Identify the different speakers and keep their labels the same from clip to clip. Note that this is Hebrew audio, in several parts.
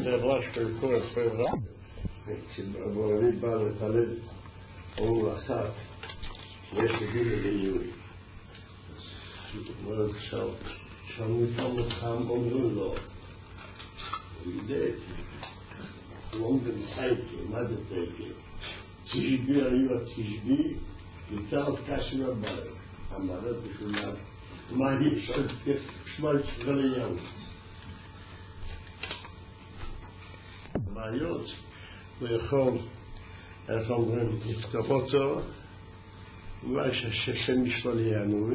Speaker 1: חברה של כל החברה. כשבורלי בא לתלל, הוא אחת, יש לגיל ליווי. הוא עכשיו, שמעו אותם, אומרים לו, הוא יודע, לונדון סייקל, מה זה סייקל? תשבי היו התשבי, יותר קשה לבעיה. אמרת בשבילה, מה היא שואלת, שמע ישראליהו. בעיות, הוא יכול, איך אומרים, לפתוח אותו, אולי שהשם ישראליהו,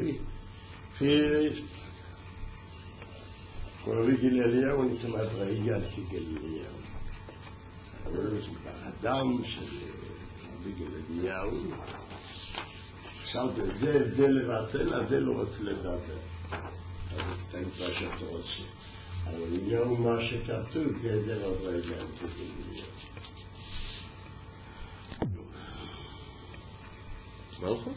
Speaker 1: הוא גיל אליהו, אני כמעט ראיגל כגיל אליהו. אבל זה באדם של גיל אליהו, עכשיו זה לבטל, אז זה לא רוצה לבטל. אז אתה נקרא שאתה רוצה. אבל אליהו מה שכתוב, זה לא ראיגל כגיל אליהו. מלכות?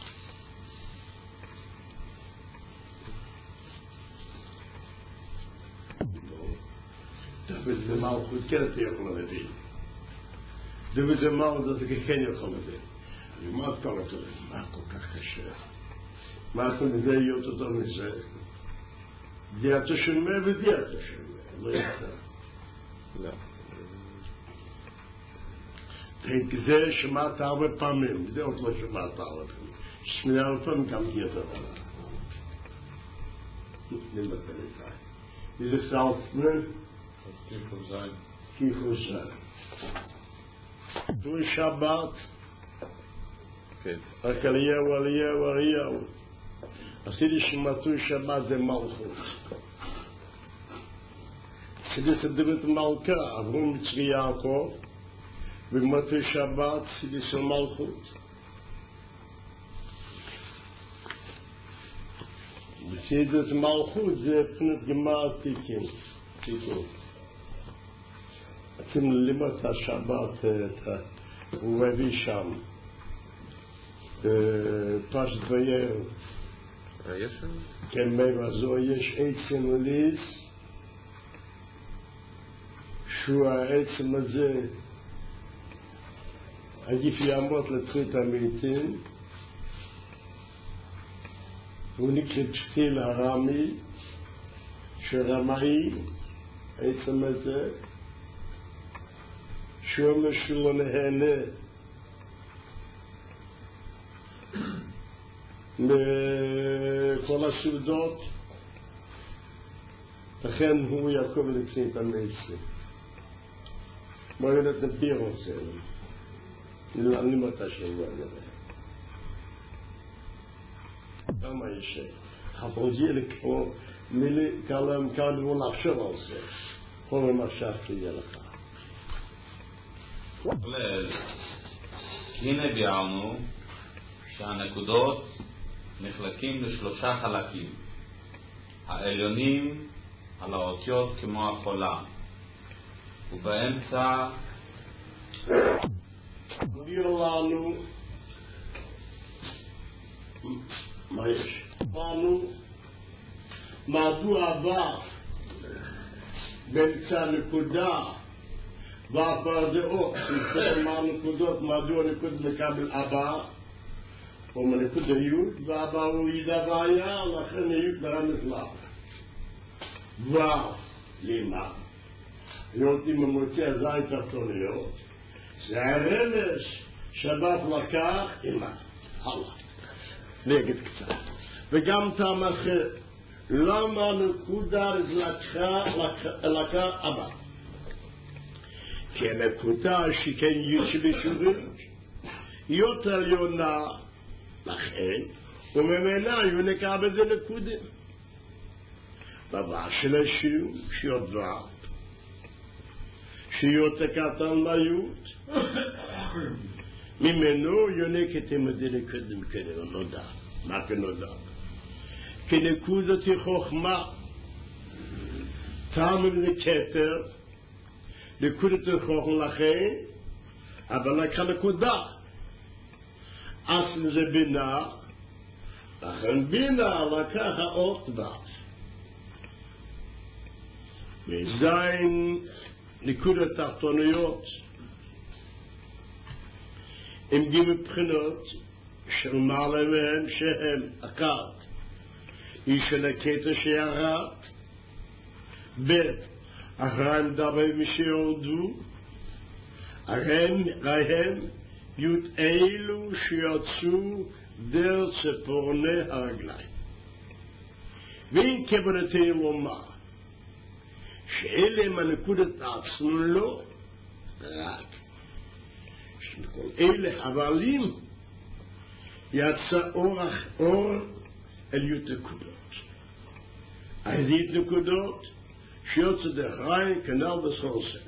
Speaker 1: וזה מלכות כן אתה יכול להבין. וזה מלכות אתה כן יכול להבין. אני אומר את כל התורה, מה כל כך קשה? מה אתה מזה להיות אותו מזה? זה אתה שומע וזה אתה שומע, לא יצא. לא. זה שמעת הרבה פעמים, זה עוד לא שמעת הרבה פעמים. שמיעה הרבה פעמים גם תהיה דבר. נתנים בפלטה. וזה סלפמן, כיחוזן. תוי שבת, רק אליהו. עשיתי שמתוי שבת זה מלכות. עשיתי סדרת מלכה, עברו מצרי יעקב, ומתוי שבת עשיתי של מלכות. בסדרת מלכות זה פנת גמר תיקון. אתם לימד השבת, הוא הביא שם, פשט וייר.
Speaker 2: יש שם?
Speaker 1: כן, מבזו יש עצם וליס, שהוא העצם הזה, עדיף יעמוד לתחית המתים, הוא נקרא שתיל הרמי, שרמאי, עצם הזה, שהוא אומר שלא נהנה מכל הסעודות, לכן הוא יעקב לתחית המתים. בואו נדבר על זה. אני מתה שבוע נראה. כמה יש? חפרוזי לקרוא מילי כמה דבר לחשוב על זה. כל המשך תהיה לך.
Speaker 2: הנה ביארנו שהנקודות נחלקים לשלושה חלקים. העליונים על האותיות כמו החולה, ובאמצע
Speaker 1: גביר לנו מה יש? לנו מדוע הבא באמצע נקודה והפרדאות שישראל מהנקודות מדוע נקוד מקבל הבא או מנקוד היות והבא הוא ידע בעיה לכן היות ברמז לך למה יורדים ממוציא הזין תחתוניות זה הרמז שבת לקח אימה הלאה נגד קצת וגם טעם אחר למה נקודה לקחה אבא כי הנקודה שכן יושבים יותר יונה לכן וממילא היו נקרא בזה נקודים דבר של השיעור שיודע שיותר קטן להיות ממנו יונק את המדינה קודם כנראה נודע מה כנודע כנקודת חוכמה טעם לכתר נקודת חוכמה לכן אבל לקחה נקודה אסל זה בינה לכן בינה לקחה האות בה וזין נקודות תחתוניות עם גימי בחינות של מעלה מהם שהם אחת היא של הקטע שירד ב' אחרי מדבר משיורדו רהם יהיו אלו שיוצאו דר ציפורני הרגליים ואם כוונתי לומר שאלה הם הנקודות עצמו לא רק שכל אלה הבלים יצא אור אל יות נקודות הידית נקודות שיוצא דחיים כנל בסחורסה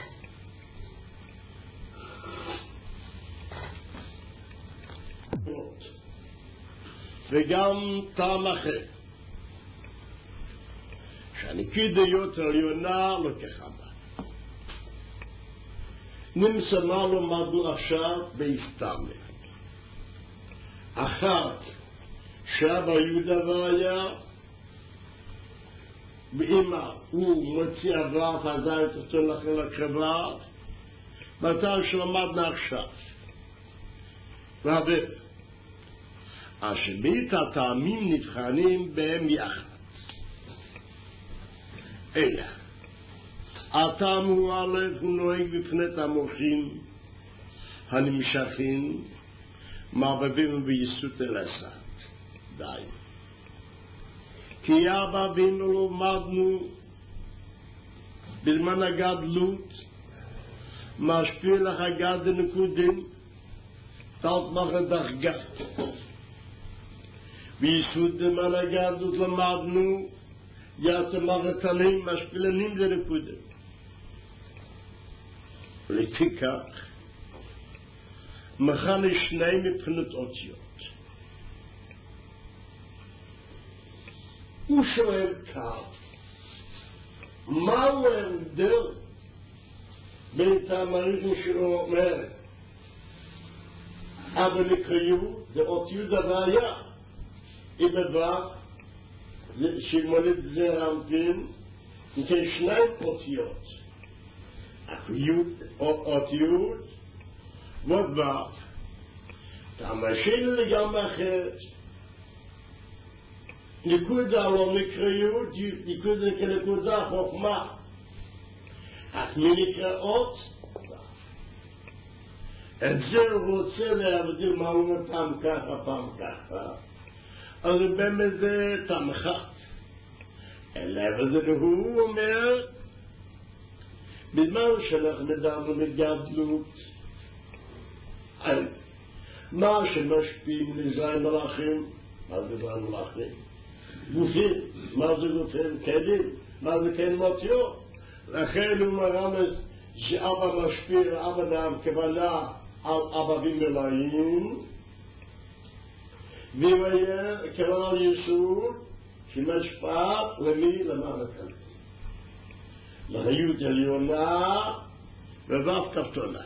Speaker 1: וגם טעם אחר שהנקודות העליונה לא כחמה נמצא מה למדנו עכשיו בהסתמה אחת שאבא יהודה והיה באמא הוא מוציא עברת עדיין אותו לכם לקרבה בתל שלמדנו עכשיו והבא השבית הטעמים נבחנים בהם יחד אלא הטעם הוא א' הוא נוהג בפני המוחים הנמשכים מערבבים ביסות אל הסד די כי אבא בינו למדנו בזמן הגדלות משפיע לך גד נקודים תalt מחר דרגת ביסות בזמן הגדלות למדנו יעשה מחר תלים משפילנים זה נקודים לפיכך מכן שני מבחינות אותיות הוא שואל כך מהו ההבדל בין תאמרים שלו אומר אבל לקריאות זה אותיות הוויה אם דבר שמולד זה רמפין וכן שני אותיות אותיות ודבר תאמשים לגמרי אחרת נקודה לא מקריות נקודה כנקודה חוכמה אך מנקראות את זה הוא רוצה להבדיל מה הוא אומר פעם ככה אז באמת זה תמחת אלא וזה הוא אומר בזמן שאנחנו מדברים מגדלות מה שמשפיעים לזין מלאכים מה זה זין מלאכים? גופים מה זה גופים? כלים מה זה כן מותיות? לכן הוא מרמז שאבא משפיע אבא נעם כוונה על אבבים מלאים והוא היה כוונה יסוד שמשפע למי? למעלה כאן לחיות עליונה ובאף כפתונה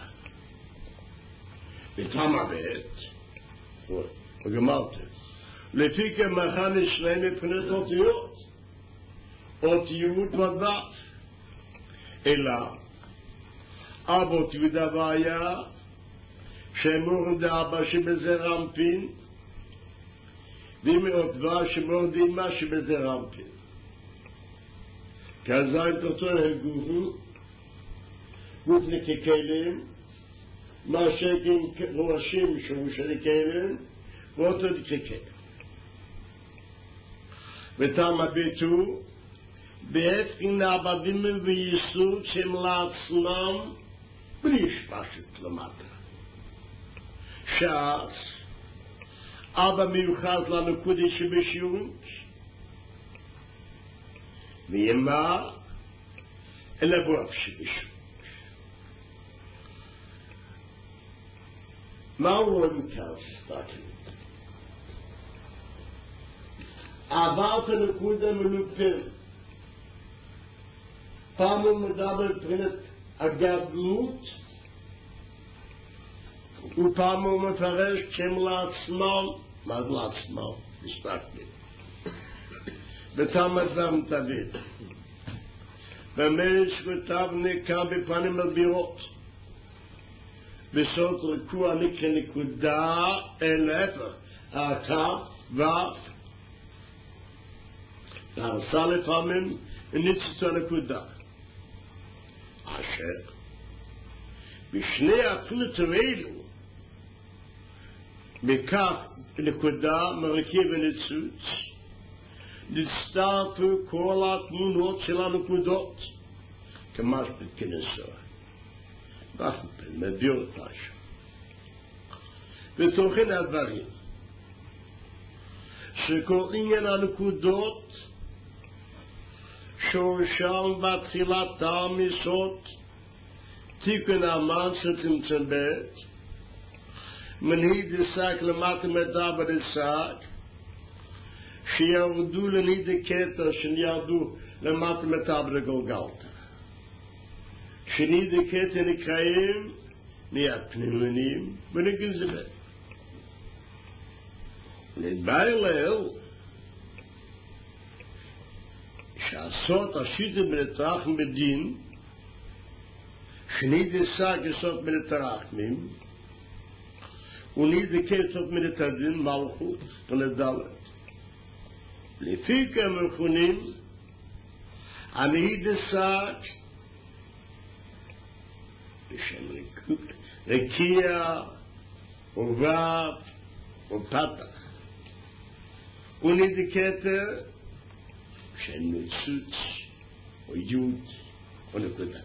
Speaker 1: ותמה בעת וגמרתם לפי כמכן שני מבחינת אותיות אותיות ודף אלא אבות יהודה והיה שאמור דאבא שבזה רמפין ומאות דבר שאמור דימה שבזה רמפין כזין תוצאו הם גוף נקקלים מה שכן ראשים שהוא שנקקלים ואותו נקקלים ותם הביטו בעת כנה עבדים וייסוד שהם לעצמם בלי שפשת למטה שאז אבא מיוחד לנקודי שבשירות וימה אלא בואב שבשירות מה הוא מכאן סתכלים עברת נקודה מלופר פעם הוא מדבר מבחינת הגדלות ופעם הוא מפרש כשהם לעצמם מה זה לעצמם? מסתכלים ותמה זה מתאבד במרץ כותב נקע בפנים מבירות בסוד רקוע נקרא נקודה אל ההפך הקו והרסה לפעמים וניצת הנקודה אשר בשני הפלטים האלו בכף נקודה מרכיב וניצוץ נצטרפו כל התמונות של הנקודות כמשפט כנסוע אנחנו נדיר אותה שם ותוכן הדברים שכל עניין הנקודות שורשם בתחילתם מסוד תיקון המן שתמצא בית מנהיד דסק למטה מדע בדסק שירדו לנהיד הקטע שירדו למטה מדע בגולגלתא שנהיד הקטע נקראים מהפנימונים ונגזבים נתבהר שהסוד השיטה בנתרחם בדין שנהיד דסק יסוד בנתרחמים ונהיד הקטע בנתדין מלכות ונדלת לפי כמכונים הנהיד דסק בשם רקיע ובב ופתח ונהיד הקטע בשם ניצוץ ויוד ונקודה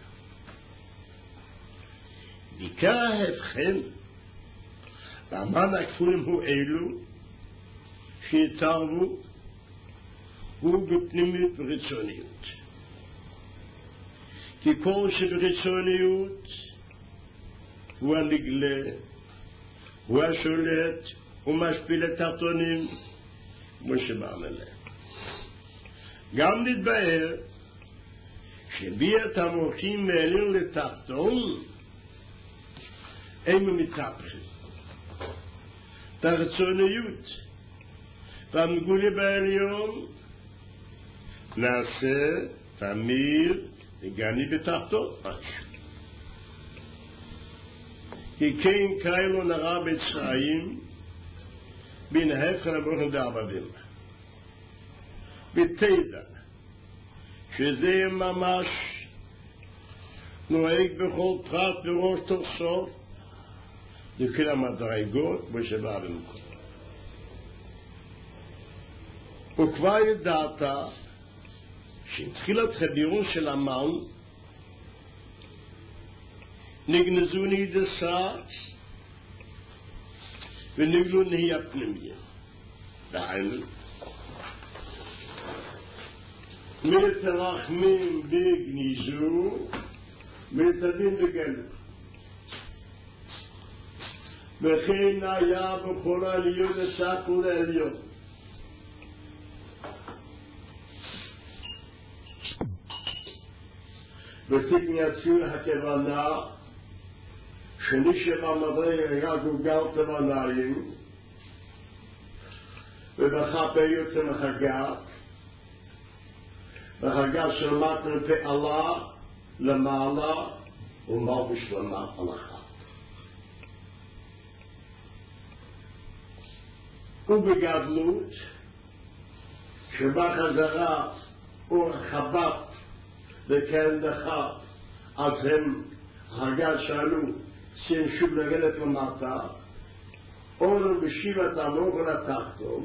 Speaker 1: בעיקר ההבחן והמן הכפולים הוא אלו שהתערבו הוא בפנימיות וחיצוניות כי כל שבחיצוניות הוא הנגלה הוא השולט הוא משפיל את התחתונים כמו שבאנו להם גם נתבהר שביאת המוחים מעליון לתחתון הם מתהפכים את הרצוניות והמגולה בעליון נעשה תמיר וגני בתחתו כי כן כאלו נראה בצרעים בין ההבחן המוחים דעבדים בתדע שזה ממש נוהג בכל פרט וראש תוך סוף לכל המדרגות בשבע במקום וכבר ידעת שהתחילת חדירו של המן נגנזו נהידסת ונגלו נהי הפנימיה דהיינו מלתרחמים בגניזו מלתדין בגלו וכן היה בכל העליון עסק ולעליון ותיקן יציר הכוונה שנשב המדרג היה גוגל תמניים ובחפה יוצא מחגת מחגת של מטר פעלה למעלה ומר בשלמה הלכה ובגדלות שבה חזרה אור חבת וכן דחת אז הם חגת שאלו שהם שוב לרדת למטה אור בשיבת המוח לתחתון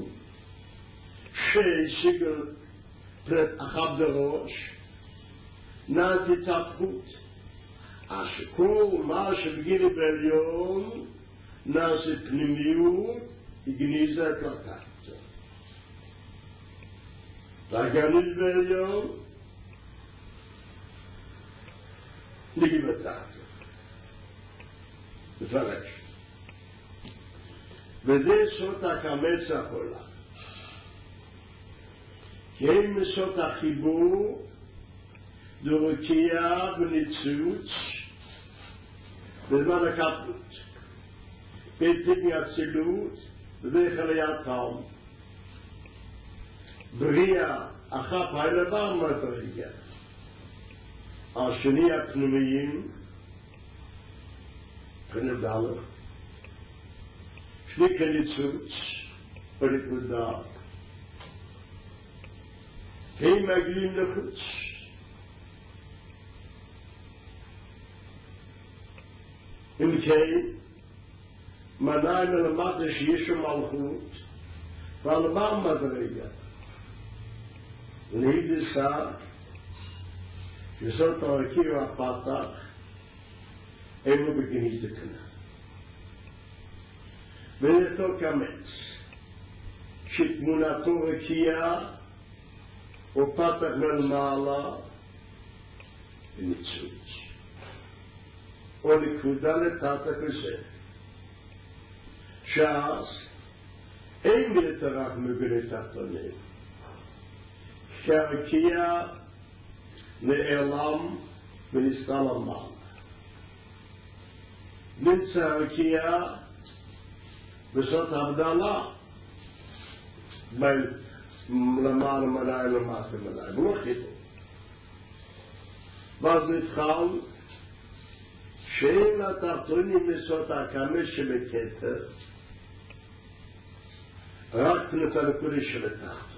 Speaker 1: שהשיגל פרט אחת בראש נעתי תפחות אשכל מה שבגילי בעליון נעשה פנימיות הגניזה את לתחתון והגניז בעליון נגיע בתחתון מפרש וזה סוד הקמץ החולה כי הם מסוד החיבור דורקייה וניצוץ בזמן הקטנות בתיקן הצילות ובחלייתם בריאה אחת הילבה מדרגה השני הפנימיים, פנדלך, שני כניצוץ, פנקודה, הם מגיעים לחוץ. אם כן, מנהים מלמד שיש מלכות, ועל מה מדרגה? ונהידסה, שזאת הרקיע הפתח, אין לו בגנית דקנה. ונתו כמץ, שתמונתו רקיע, ופתח מלמעלה, וניצוץ. או נקודה לתתך וזה. שאז, אין מלתרח מגני תחתונים. שהרקיע נעלם ונסתל המעלה. נמצא הרקיע וזאת הבדלה בין למעלה מנהי למטה מנהי. ולא חיבור. ואז נתחל שאין התחתונים נסות הקמש שבכתר רק פנת הנקודה שבתחתו.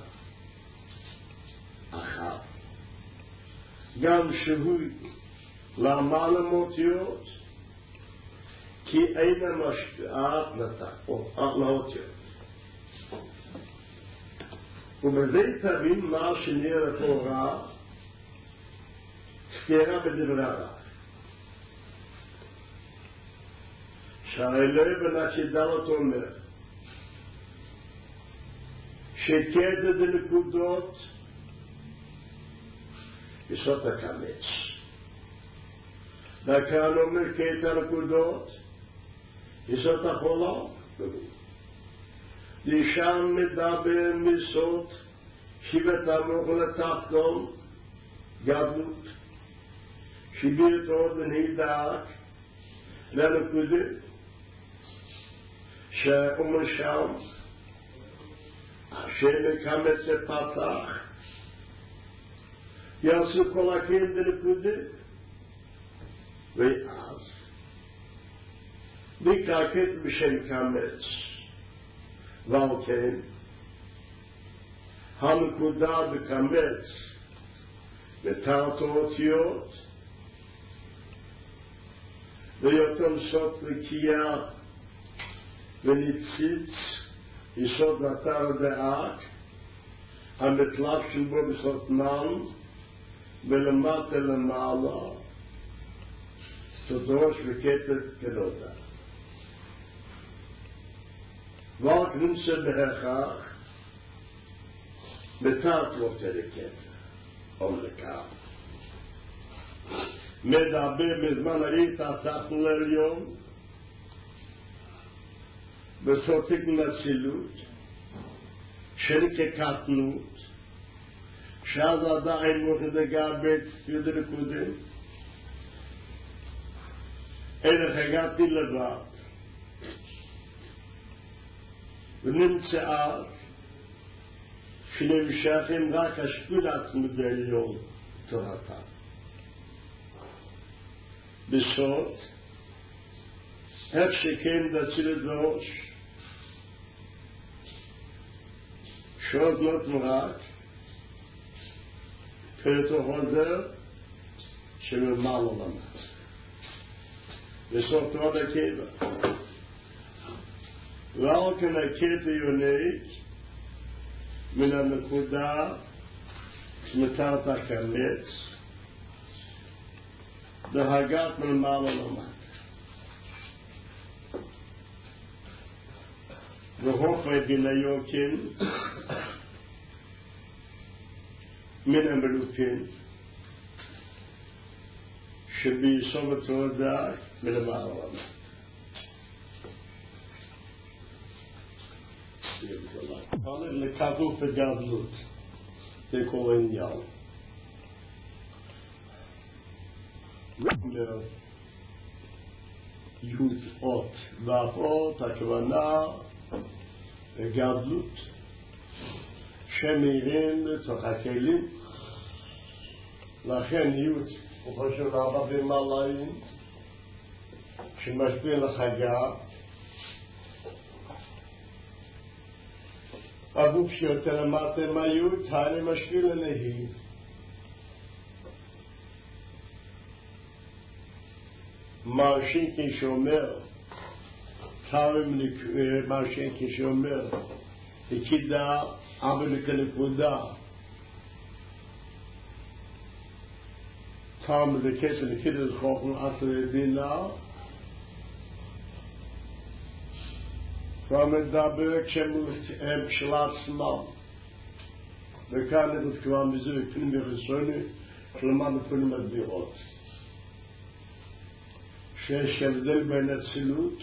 Speaker 1: אחת, גם שהוא למעלה מותיות כי אינה משפיעת לאותיות. ובזה תבין מה שנראה לתורה סתירה בדברי הרב. שהאלוהי בנקדלת אומר שקדע דנקודות יסוד הקמץ. וכאן אומר קטע נקודות יסוד החולה. לשם מדבר מסוד שבט עמוק לתחתון גדלות שביר עוד ונהידק לנקודות שאומר שם השם קמץ פתח יעשו כל הקיים בנקודות ואז נקרקת בשם קמץ ועל כן הנקודה בקמץ בתרת אותיות ויותר סוד רקיע וניציץ יסוד נתר דעת המתלבשים בו בסותנם ולמטה למעלה תדרוש וכתר כנודה. רק נמצא בהכרח בתרת לא תרקת אומר כך מדבר בזמן היית עתכנו לעליון בסותק נצילות של כקטנות שאז עדיין מוכדגה בית יודע קודם איך הגעתי לבד ונמצאה שנמשכים רק השפילת מדעליון תורתה בסוד איך שכן דציל דרוש שעוד לא תמרק פרטו חוזר שממעל עולמת בסוף עוד הקבע ועל כן הקטע יונק מן הנקודה שמתרת הקמץ דהגת ממעל עולמת והופע בניוקין מן המלוכים שביסוד התעודה מלמעל העולמת. הולך לכדוף וגדלות זה כל העניין. י' אות ו' הכוונה גדלות שמאירים לתוך הכלים לכן י' הוא חושב לאבא במעליים שמשפיע לחגה הגוף שיותר למטה היו תארי משפיע ללהי מרשינקי שאומר מרשינקי שאומר הקידה אבל כנקודה טעם וקטע נקידה זכוכן עשר בינה והמדבר כשהם של עצמם וכאן נדעת כבר מזה ופנים וחיסוני כלומר מפנים הדבירות שיש הבדל בין הצילות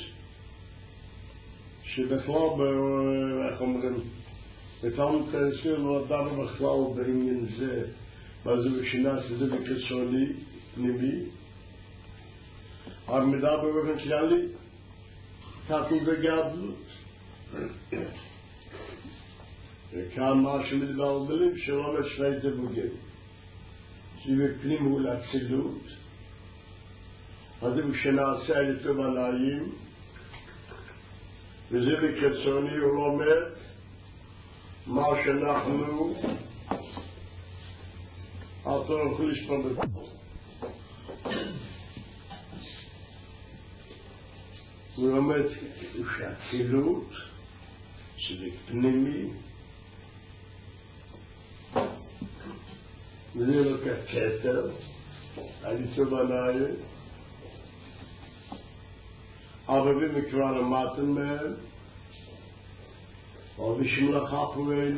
Speaker 1: שבכלל איך אומרים בתלמוד תריסיר לא דנו בכלל בעניין זה מה זה בשינה שזה בקיצוני פנימי אבל מדבר באופן כללי כתוב בגדלות וכאן מה שמתבלבלים שלא לשני דיבוגים שבפנים הוא להצילות אז הוא שנעשה איתו בנאים וזה בקיצוני הוא לומד מה שאנחנו אתה יכול לשפור בזה הוא לומד שהצילות שזה פנימי וזה לוקח כתר על איתו בנאים אבל במקרה למדתם מהם או בשמלכה פועלו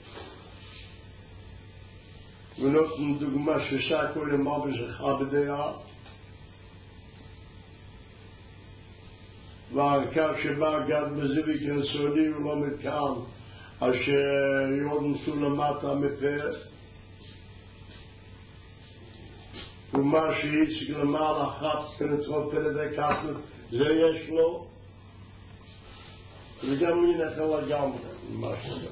Speaker 1: ונותן דוגמה ששקו למה בשכה בדעה והערכב שבא גד בזיביק רסוני ולא מתקם אשר יורדנסו למטה מפה ומה שהיציק למעלה אחת פנטרות פנדי כפת זה יש לו וגם הוא ינכל לגמרי מה שזה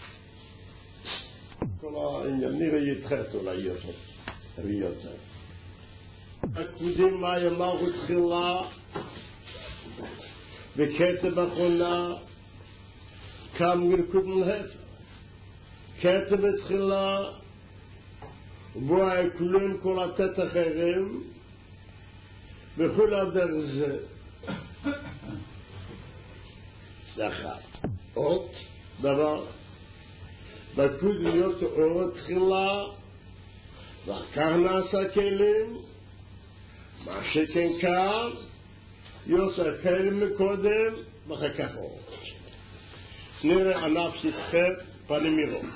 Speaker 1: כל העניין נראה יתחת אולי יותר הקודים מה ימרו תחילה וכתב אחרונה קם גרקוד להפך כתב התחילה בו כולם כל התת אחרים וכל הדרך זה זה אחד עוד דבר בקוד להיות אור תחילה ואחר נעשה כלים מה שכן כאן יוסף חלם מקודם ואחר כך אור נראה ענף שתחת פנים ירות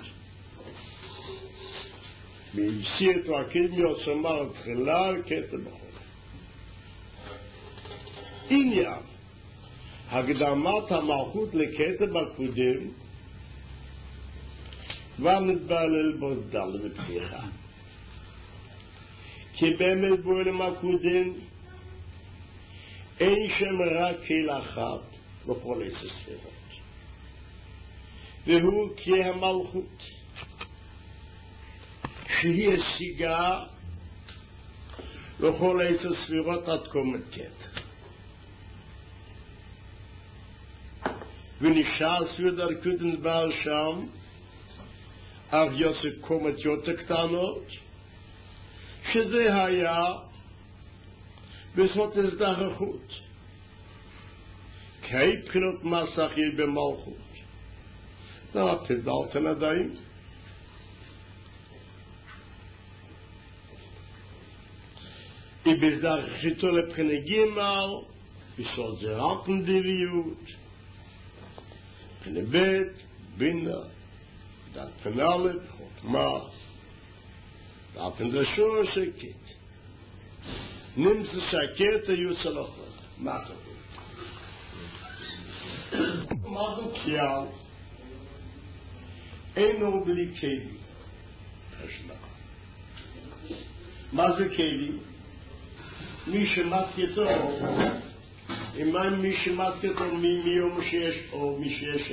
Speaker 1: והפסיר את הקידמיות שמר תחילה כתב בחור עניין הקדמת המלכות לכתב הקודם והמתבלל בודל בפתיחה כי באמת בעולם הקודם אין שם רק קהילה אחת בכל עשר ספירות והוא כי המלכות שהיא השיגה לכל עשר ספירות עד קומת כתב ונשאר ספירות הקודם דבר שם אך יוסף קומת יותר קטנות שזה היה בסוד הזדחכות כי בחינות מסך היא במלכות תדלתן עדיין היא בזדחכתו לבחינה גימל בסוד זרעתן דביות בחינה בית בינה דלתן א' חוכמה דלתן דשור שקט נמצא שקט היו צלחות מה כתוב? מה זה כלל? אינו בלי כלי מה זה כלי? מי שמתקתו אם מי שמתקתו מיום שיש או מי שיש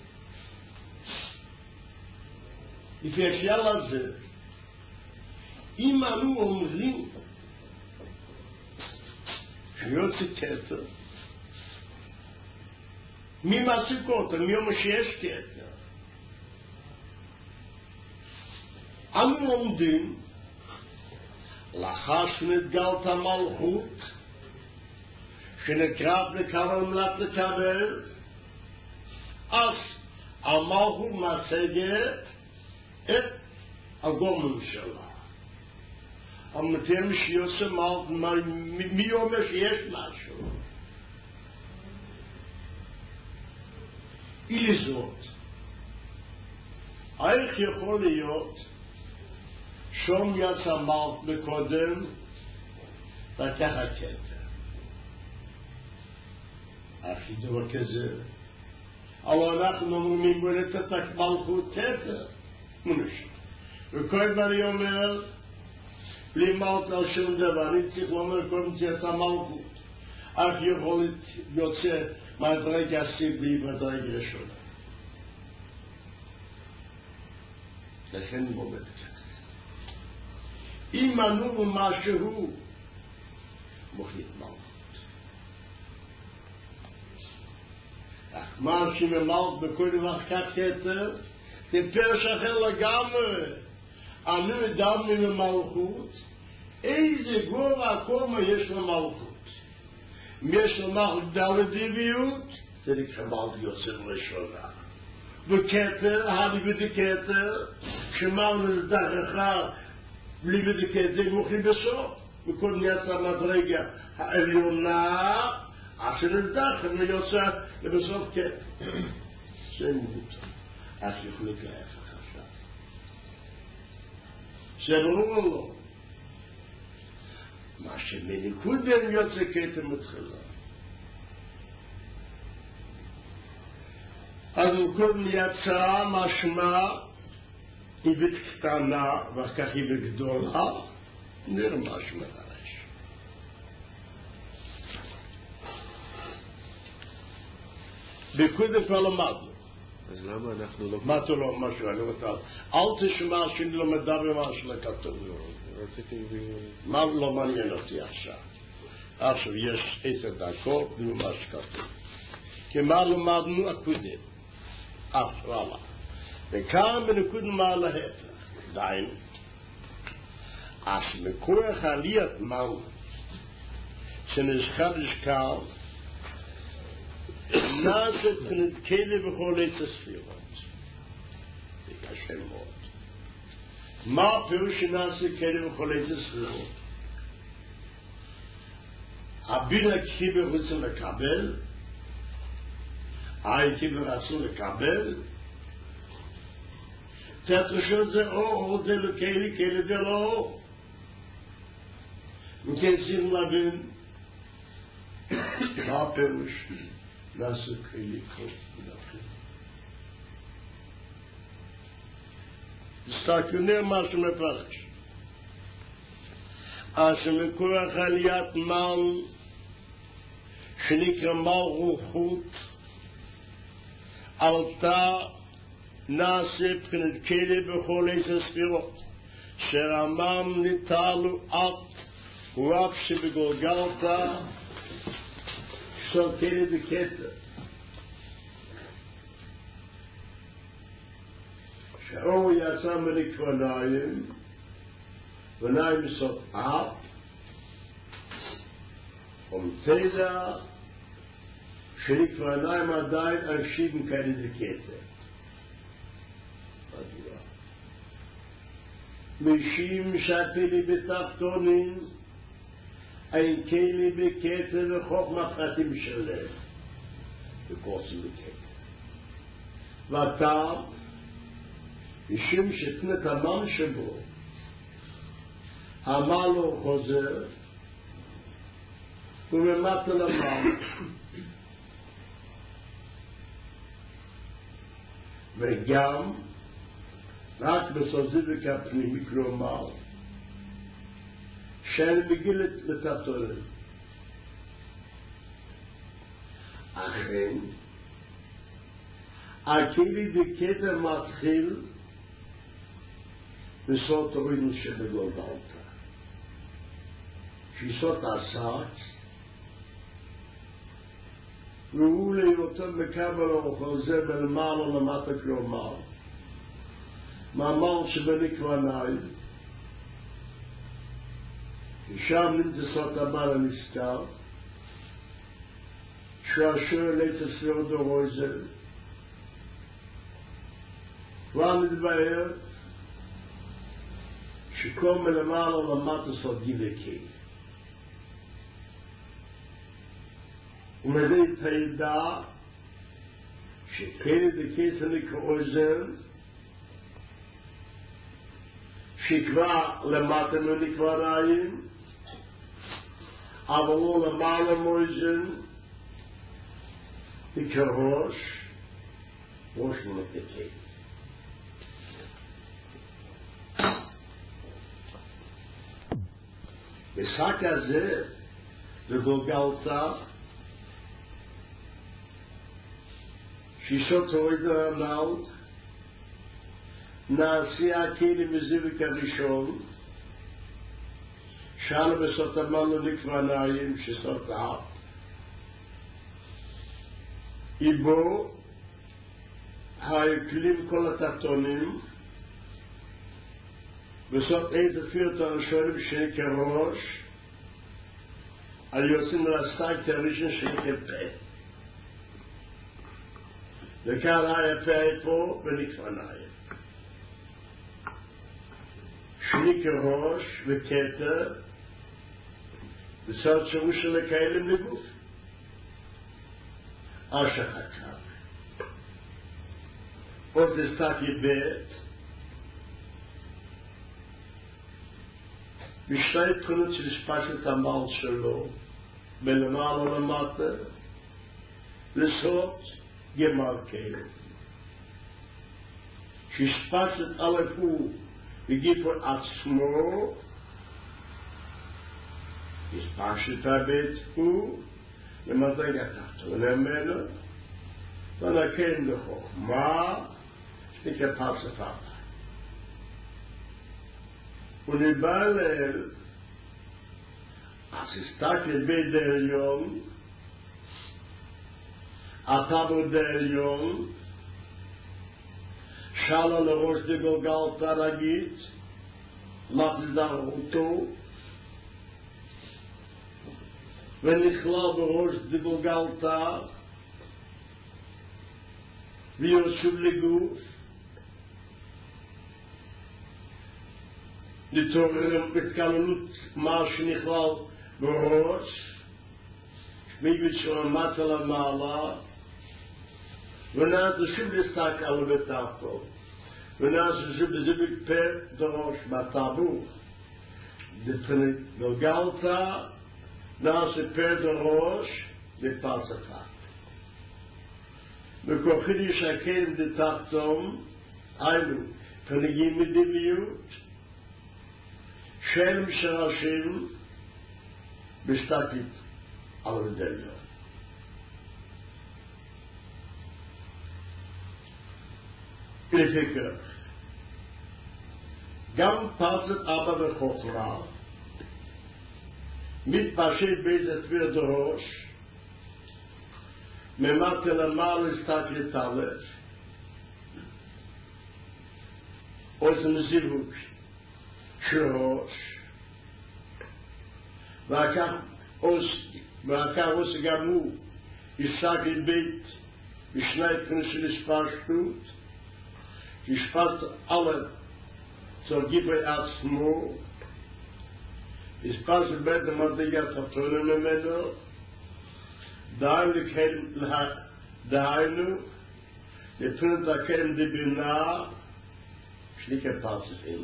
Speaker 1: לפי הכלל הזה אם אנו אומרים שיוצא כתר מי מעסיק אותה? מי אומר שיש כתר? אנו עומדים לאחר שנתגלת המלכות שנקרב לקבל מלט לקבל, אז המלכות משגת את הגורם שלה. המתאם שיוצא מי אומר שיש משהו? אילי זאת, איך יכול להיות שום יצא מלך בקודם לקחת כתר? הכי דבר כזה, אבל אנחנו אומרים בולטת מלכות כתר, מונשת. וכל בני אומר, בלי מלך על שום דבר, אני צריך לומר קודם יצא מלכות. אך יכול יוצא מהדרג הסיבי בדרג ראשונה. לכן הוא אומר ככה. אם אנו משהו, מוחית מלכות. אך מה שממלך בכל דבר כך כתר, זה פרש אחר לגמרי. אנו אדם מן המלכות, איזה גובה הקומה יש למלכות. אם יש למלכות דלדיביות, זה נקרא מלכות יוצא ראשונה. וכתר, הליבי דכתר, שמענו לדרך אחד, ליבי דכתר, מוכרים בסוף. וכל נעשה מדרגה העליונה, אשר נדח, ויוצא לבסוף כתר. זה מותר. אך יכולת להפך עכשיו. זה ברור לו. מה שמניקודם יוצא כתר מתחילה. אז הוא קודם יצא משמע איבית קטנה ואחר כך איבית גדולה, נראה משמע הרש. בקודם כבר למדנו.
Speaker 3: אז למה אנחנו לא...
Speaker 1: מה אתה לא משהו? אני רוצה... אל תשמע שאני לא מדבר משהו לכתוב.
Speaker 3: רציתי...
Speaker 1: מה לא מעניין אותי עכשיו? עכשיו יש 10 דקות ומה שכתוב. כי מה למדנו הקודם? הלאה. וכאן בנקוד מה להפך. דיינו. אז מכוח עליית מלכות שנזכר לשקל נעשה בחינת כלי בכל עץ הספירות. זה קשה מאוד. מה הפירוש שנעשה כלי בכל עץ הספירות? הבינה קיבר רוצה לקבל, קיבר רצו לקבל, תתרשות זה אור, זה לא כלי, כלי זה לא אור. וכן צריך להבין מה הפירוש נעשה כלי כל מלכים. תסתכלו מה שמפרש. אז מכוח עליית מן שנקרא מלכות עלתה נעשה בחינת כלי בכל עץ הספירות שרמם ניטלו את ורב שבגולגלתה של כלי בכתר שאור יצא מנקרוניים ונעים מסות אף ומתדע שנקרוניים עדיין אנשים כלי בכתר משים שתילי בתחתונים אין כלי בכתר וחוכמת חתים שלהם וקורסים בכתר ואתה משום שתנת המן שבו המן לא חוזר וממטה למן וגם רק בסוזיבק הפנימי כלומר שאני מגיל לתחתונים אכן הכלי בכתר מתחיל בסוד תורידו שבגולגלתה. תפיסות הסעת, והוא להיותו מקבל אוכל זה בלמעלה למטה כלומר. מאמר שבנקרניים, ושם נמצאות המעלה נזכר, שאשר לתספיר דורויזל, כבר נתבהר שכל מלמעלה למטה סוד גילקי. ומדי תידע שכן דקייס הנקרוזן שיקבע למטה מנקרניים אבל לא למעלה מויזן כראש ראש מנקרניים. בשק הזה בגולגלתה שישות הורידה הנ"ל נעשי הכלי מזיבק הראשון שאלה בסות המלו לקרניים שסות אף איבו הכלים כל התחתונים בסות איזה פירת הראשונים שכראש על יוצאים לסטייק הראשון שכפה וכאן היה פה פה ונקרניים שני כראש וכתר בסוד שירוש של הכאלים לגוף השחקה עוד הסתקי בית בשתי תכונות של ספשת המל שלו בלמעלה למטה לסוד גמר כאלה שספשת אלף הוא בגיפו עצמו ספשת הבית הוא למזג התחתון למנו ונקן בחוכמה שתקפל שפה ונבלל אז הסתכל בית דעליון הטאבו דעליון שאלה לראש דגולגלתה להגיד לפזר אותו ונכלל בראש דגולגלתה ויושב לגוף לתורר התקללות מה שנכלל בראש מגביד שעמד על המעלה ונעשה שוב לסתק על בתחתו ונעשה שוב לזיבק פה דרוש בטאבו דגולגלתה נעשה פה דרוש בפרצפה וכוחי ישקן דתחתום היינו פנגים מדיניות של משרשים בשתקית על הדליה. לפיקר גם פרצת אבא וחוכמה מתפשט באיזה סביר דרוש ממטה למעלה הסתכלת אלף עושים זיווג שראש ואחר עושה גם הוא הסתכל בית בשני תכנים של הספשטות הספשת אלף צורגיפי עצמו הספשת בית המדרגה התחתונה ממנו דהיינו לתונת הקרם דבינה שני כפרצת אימה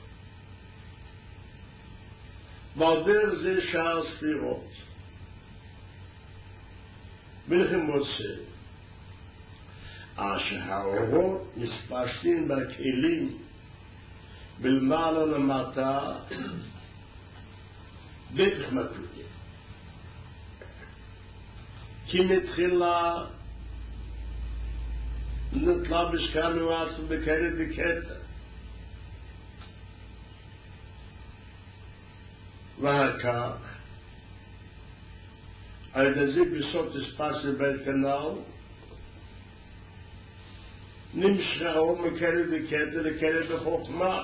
Speaker 1: ועל דרך זה שער ספירות ולכם מוצא שהאורות מספשטים בכלים בלמעלה למטה בתחמתותי כי מתחילה נטלה בשכנו עצמו בכאלה בקטע והקח, על ידי זה בסוף תספס לבית כנל, נמשכו מכלת לקטע לכלת בחוכמה.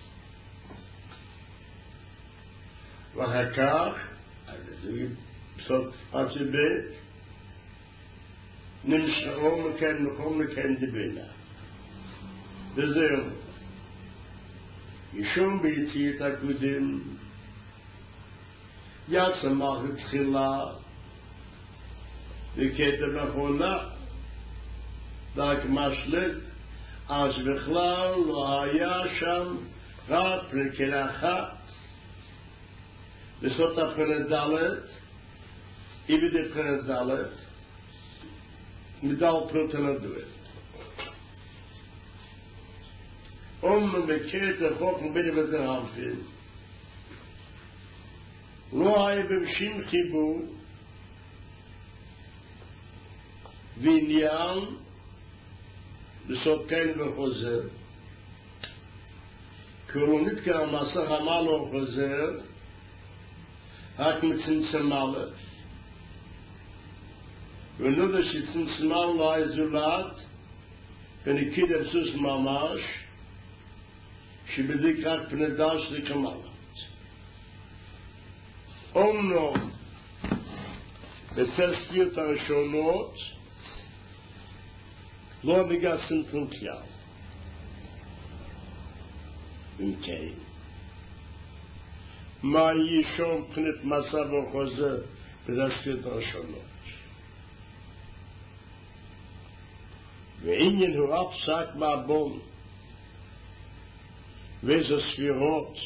Speaker 1: והקח, על ידי זה בסוף תספס לבית, נמשכו מכן מקום מכן דבינה. וזהו. ישום ביציאת הקודם, יצמח תחילה, וקטע באחרונה, רק משלט, אז בכלל לא היה שם רק פרקלה אחת, בסוף הפרנת ד' איבד הפרנת ד', מדל פרוטן הדואל. מכיר את החוק מבין בתי המפין, לא היה במשים חיבור ועניין בסוד כאן וחוזר, כי הוא לא נתקע המסך אמר לו חוזר, רק מצמצמה לו. ולא שצמצמה לו הזולת, ונקיד הסוס ממש, שבדיק רק פנדש לקמלת. אומנם, בצל ספיות הראשונות, לא מגסים כלל. אם כן, מה ישום פנת מסע וחוזר בצל ספיות הראשונות? ועניין הוא הפסק מהבון, ואיזה ספירות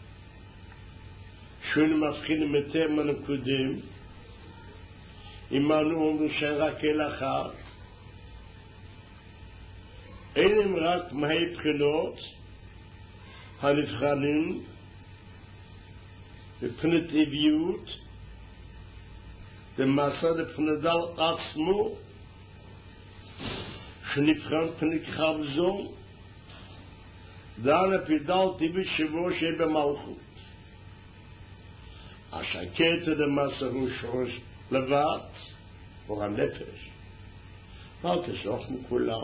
Speaker 1: שהוא מבחינים יותר מנקודים, אם אנו אומרים שרק אל אחר, אינם רק מהי בחינות הנבחנים בבחינת טבעיות במעשה לבחינת דל עצמו שנבחן בחינת חבזון דן הפידל טבעי שבו שבמלכות השקט למעשה הוא שורש לבד או הנפש אל תשלוח מכולם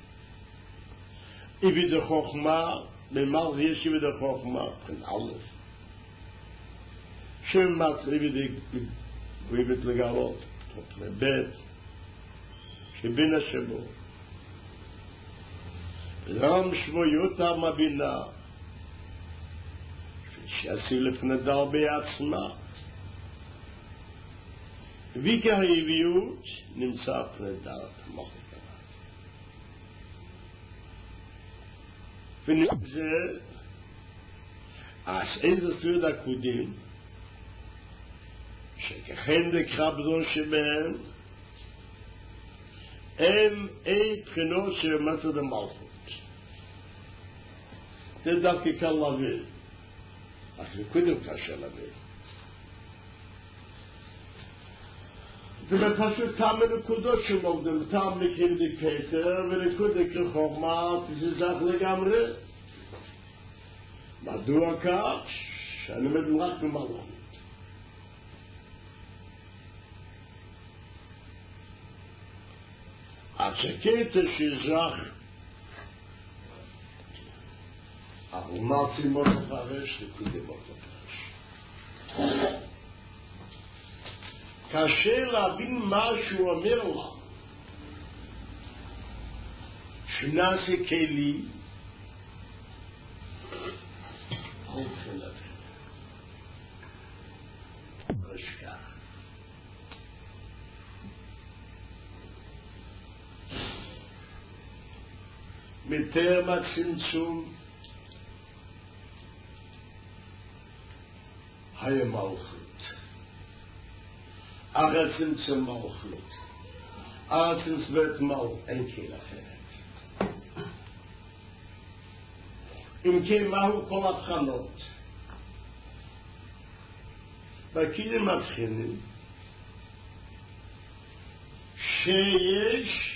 Speaker 1: איבד החוכמה במר ויש איבד החוכמה בן אלף שמעת איבד לגלות לבית שבינה שבו גם שבויות המבינה שעשי לפני דל בעצמה ויקה העביות נמצא פני דל המחוקה ונזה אז איזה סבירות הקודים שככן דקרבזון שבהם הם בחינות שבמצד המלכות זה דווקא קל להבין אך זה קודם קשה להבין זה פשוט כמה נקודות שמוגדים טעם מקרים דקטר ונקודת כחוכמה תזזח לגמרי מדוע כך? שאני מדבר רק במלכות השקט שזך אבל מרצי מאוד מפרש לקודי מאוד מפרש קשה להבין מה שהוא אומר לה שנעשה כלי רשכה מטרם הצמצום היה מלכות אחר צמצום מלכות אחר צמצמת מלכות אין קהילה אחרת אם כן מהו כל הבחנות בכלים מבחינים שיש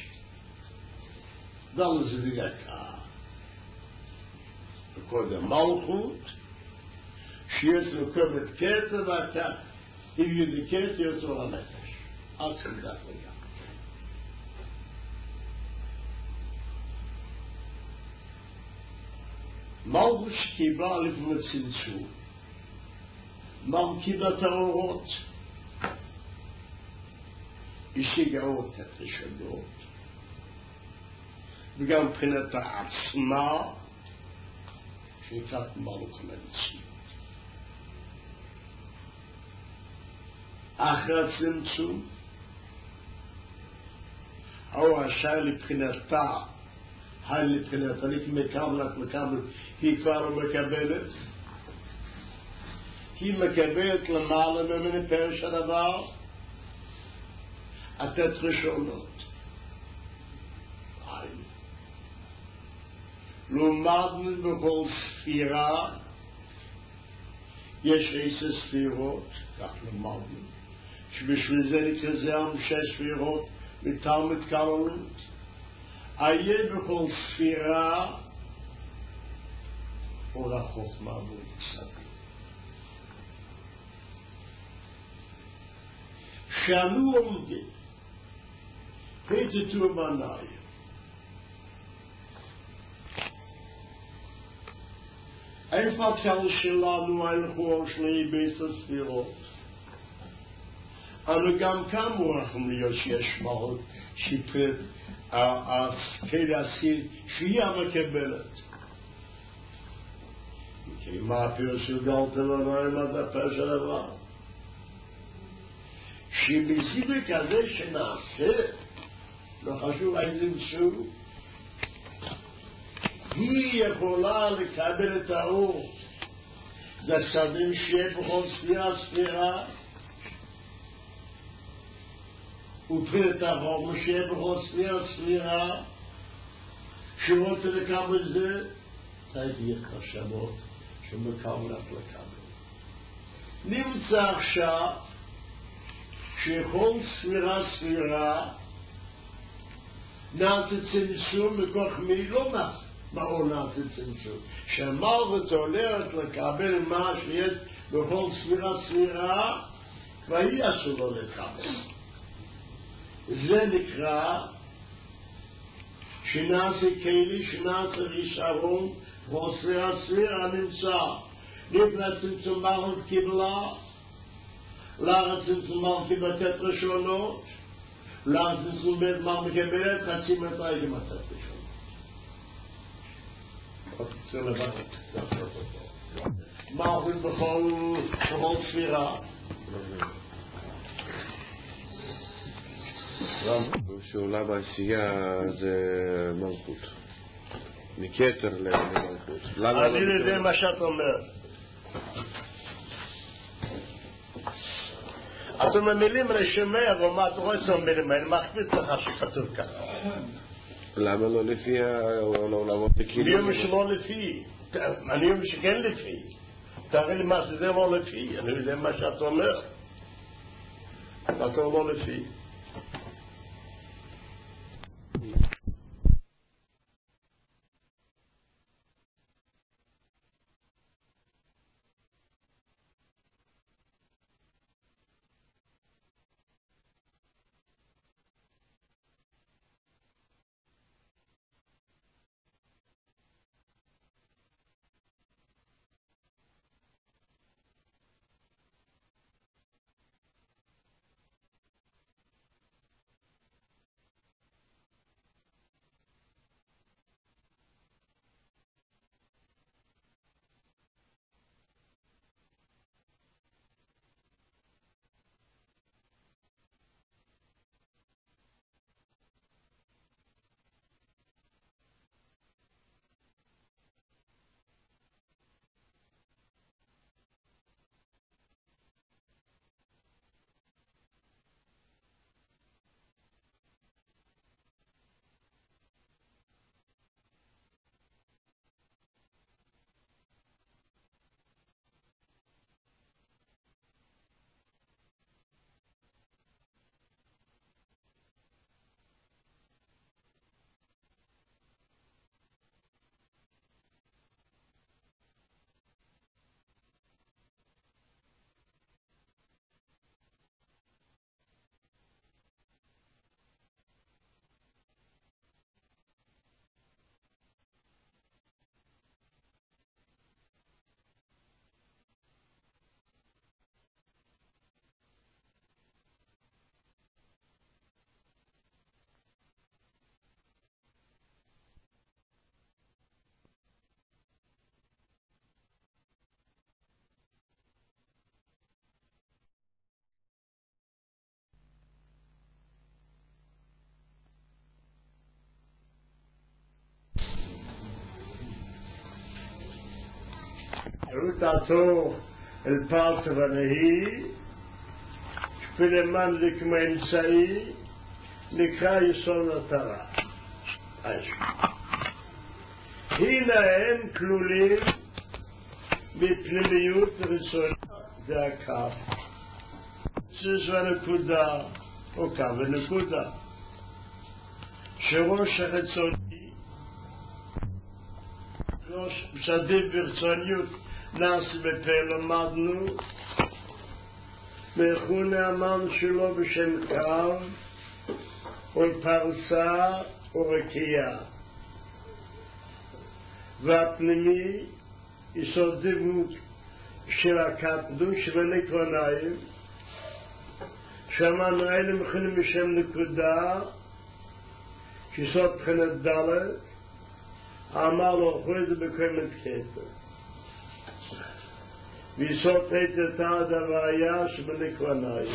Speaker 1: דל זוויגה וקודם מלכות שיש לו כובד קטע ואתה הביא לי קטע יוצא לנפש. עד כמדת לגמרי. מלכות שקיבלה לפני צמצום. מלכות קיבלה את האורות. השיגה עוד את השדות. וגם מבחינת העצמה שנקראת מלכות המציאות. אחרי הצמצום, האור השאר לבחינתה, לבחינתה, אני מקבלת, היא כבר לא מקבלת, היא מקבלת למעלה ממני פרש הדבר, לתת ראשונות. לעומת בכל ספירה, יש 10 ספירות, כך למדנו, שבשביל זה נתזר 6 ספירות מתלמוד כללות. היה בכל ספירה אור החוכמה והצדיק. שאנו עומדים, היטטו בעיניי, איפה הקהל שלנו הלכו על שני בית הספירות? אבל גם כאן מוכרחים להיות שיש מלכות שפרת כדי הסיר שהיא המקבלת. כי מה הפירוש של גלת אלוהים עד הפה של דבר? שבזיבק הזה שנעשה, לא חשוב איזה סוג, היא יכולה לקבל את האור. זה סדים שיהיה בכל ספירה, ובחינת החוכמה שיהיה בכל ספירה, שרוצה לקבל זה, תהיה חשבות שמקבלת לקבל. נמצא עכשיו שכל ספירה נעשה צמצום מכוח מי לא מה נעשה צמצום. שהמלכות הולכת לקבל מה שיש בכל ספירה, כבר היא אסור לו לקבל. זה נקרא שנעשה כלי, שנעשה רישרון, בכל ספירה נמצא. לפני צמצום מלכות קיבלה, לאחר צמצום מלכות קיבלת ראשונות, לאחר צמצום בית מלכות מקבלת, חצי מתי גם לתת ראשונות. זה לבד. מלכות בכל ספירה.
Speaker 3: שעולה בעשייה זה מלכות. מכתר למלכות.
Speaker 1: אני יודע מה שאת אומר. אתם המילים אני שומע, אבל מה אתה רואה את המילים? אני מחפיץ לך שכתוב כאן.
Speaker 3: למה לא לפי העולמות
Speaker 1: אני אומר שלא לפי. אני אומר שכן לפי. תראה לי מה שזה לא לפי. אני יודע מה שאת אומר. אתה לא לפי. ותעתו אל פרצה ונהי, שפילמן זה כמו אמצעי, נקרא יסוד התורה. הנה הם כלולים בפנימיות רצונית, זה הקו. בסיס ונקודה, או קו ונקודה. שראש החיצוני, ראש שדיב ברצוניות, נעשה בפה למדנו, מכונה המן שלו בשם קו, או פרסה או רקיעה. והפנימי יסוד דיבוק של הקפדוש ונקרוניים, שאמרנו האלה מכונים בשם נקודה, שיסוד בחינת דלת, אמר לו אחרי זה בקומת כתר. ויסוד את הדבריה שבנקרוניים.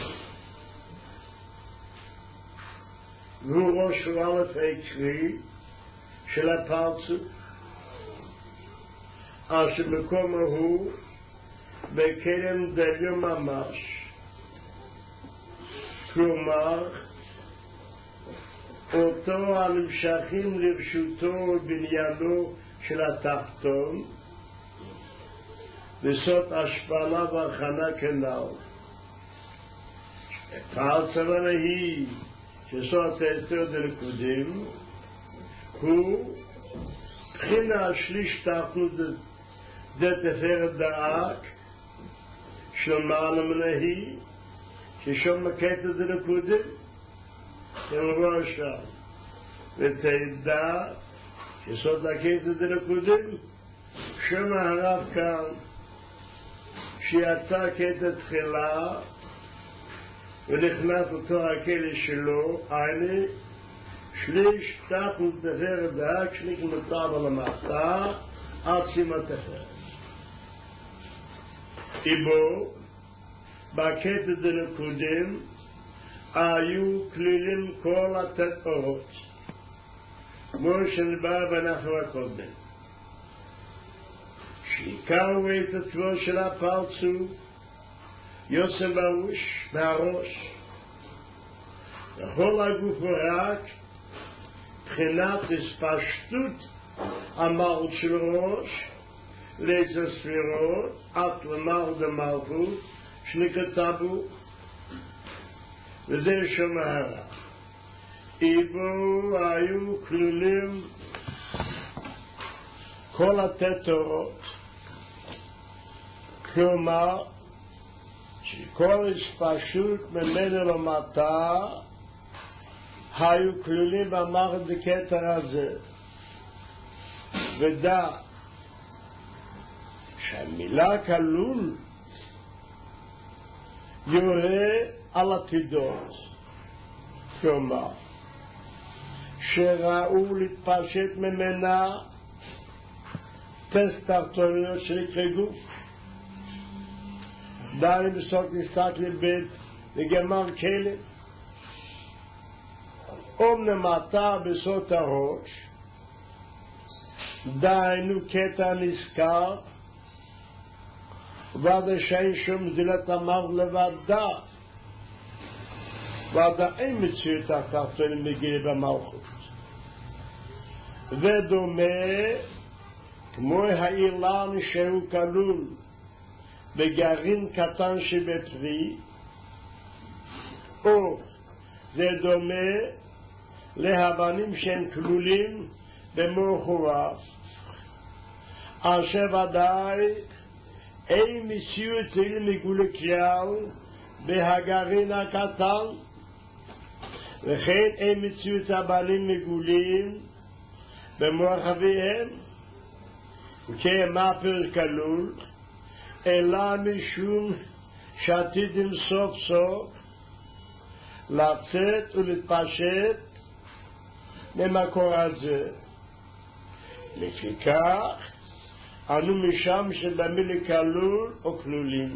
Speaker 1: והוא ראש אלף העקרי של הפרצוף, אשר מקום הוא בקרם דליו ממש. כלומר, אותו הנמשכים לרשותו ובניינו של התחתון, וסוד השפלה והכנה כנ"ל. פרצה ונהי, שסוד היתר דנקודים, הוא בחינה השליש תחתות דתפארת דאק, של מעלה מנהי, ששום מקטע דנקודים, הם ראשה, ותדע, שסוד לקטע דנקודים, שום הרב כאן, שיצא קטע תחילה, ונכנס אותו הכלא שלו, הנה, שליש תחתות דתפארת דאק, שליש מצב על המחתה, עד סימת תפארת. איבו, בקטע דנקודים, היו כלילים כל התאורות, כמו שנדבר בנחל הקודם. שעיקרו את עצמו של הפרצוף, יוצא מהראש, וכל הגוף רק בחינת הספשטות המהות של ראש, לעשר ספירות, עד למהות המלכות, שנכתבו, וזה שום הערה. איבו היו כלולים כל התתורות, כלומר, שכל הספשות ממנו למטה, היו כלולים במערכת בכתר הזה. ודע, שהמילה כלול יורה על עתידות, כלומר, שראו להתפשט ממנה תסתרטוניות שנקרא גוף. דני בסוף נסתק לבית וגמר כלב. אומנם אתה בסוף הראש, דיינו קטע נזכר, ועד שאין שום זילת המר לבדה, ועד אין מציאות התחתונים מגיע במלכות. ודומה כמו האילן שהוא כלול בגרעין קטן שבפרי, או זה דומה להבנים שהם כלולים במוח ורב, אשר ודאי אין מציאות מגולי כלל בהגרעין הקטן, וכן אין מציאות הבנים מגולים במוח אביהם, וכמה פר כלול, אלא משום שעתידים סוף סוף לצאת ולהתפשט ממקור הזה. לפיכך, אנו משם שבמילי כלול או כלולים.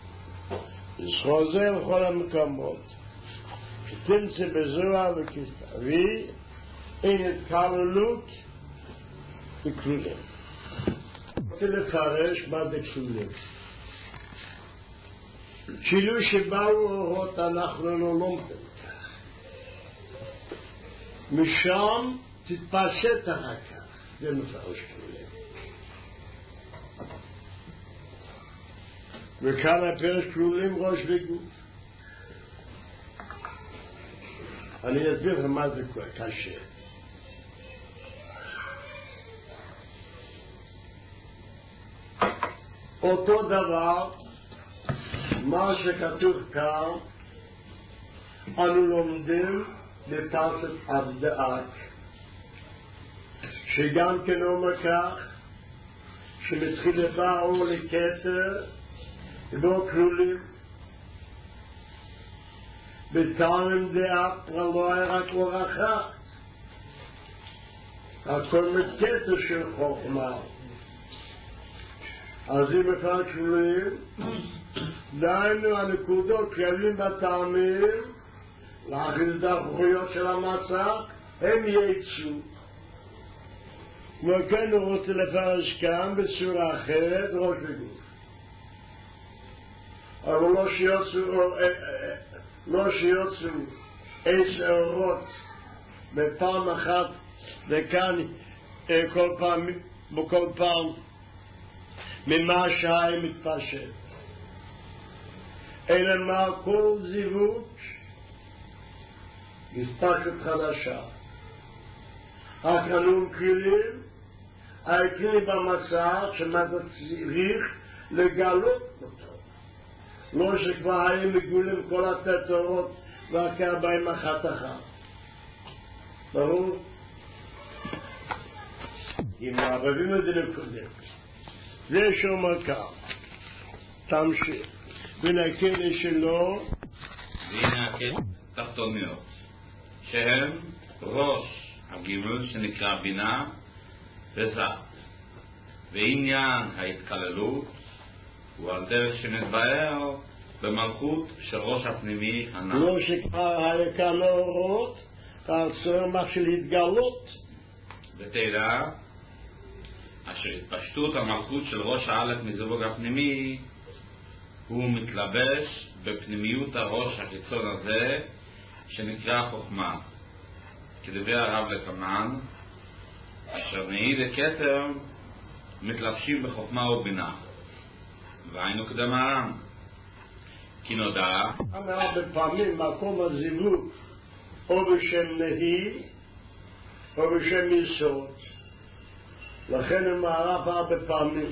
Speaker 1: חוזר לכל המקומות. שתמצא בזוהר וכתבי, אין התכללות וכלולים. רוצה לפרש מה זה כלולים. כאילו שבאו אורות אנחנו לא לומדים. משם תתפשט אחר כך. זה מפרש כלולים. וכאן הפרש כלולים ראש וגוף. אני אסביר לכם מה זה קשה. אותו דבר, מה שכתוב כאן, אנו לומדים בפרשת הבדעה, שגם כן אומר כך, שמתחיל לבא אור לכתר, לא כלולים, בטעם דעה לא היה רק אור אחת, הכל מכתר של חוכמה. אז אם אפשר כלולים, דיינו הנקודות כללים בטעמים, להכניס דרכויות של המצב, הם יצאו. וכן הוא רוצה לפרש כאן בצורה אחרת, ראש וגוף. אבל לא שיוצאו 10 אורות בפעם אחת, וכאן בכל פעם ממה שהיא מתפשט. אלא מה כל זיווג מספשת חדשה. הקנון כלים, הכלי במצב שמתה צריך לגלות אותו. לא שכבר היו מגולים כל התתורות והקר בהם אחת. ברור? אם מערבים את זה לקודם. זה שאומר כך, תמשיך, בין הכלא שלו,
Speaker 2: והנה הכלא תחתוניות, שהם ראש הגימל שנקרא בינה וזת, ועניין ההתקללות הוא על דרך שנתבהר במלכות של ראש הפנימי הנ"ל.
Speaker 1: לא שכבר היה כאן אורות, תעצור מה של התגלות.
Speaker 2: ותדע אשר התפשטות המלכות של ראש האלף מזווג הפנימי הוא מתלבש בפנימיות הראש החיצון הזה שנקרא חוכמה, כדבר הרב לקמן, אשר נעיד הכתר מתלבשים בחוכמה ובינה, והיינו כדמרם, כי נודע
Speaker 1: הרבה פעמים מקום הזיווג או בשם נהי או בשם יסוד, לכן המערב הרבה פעמים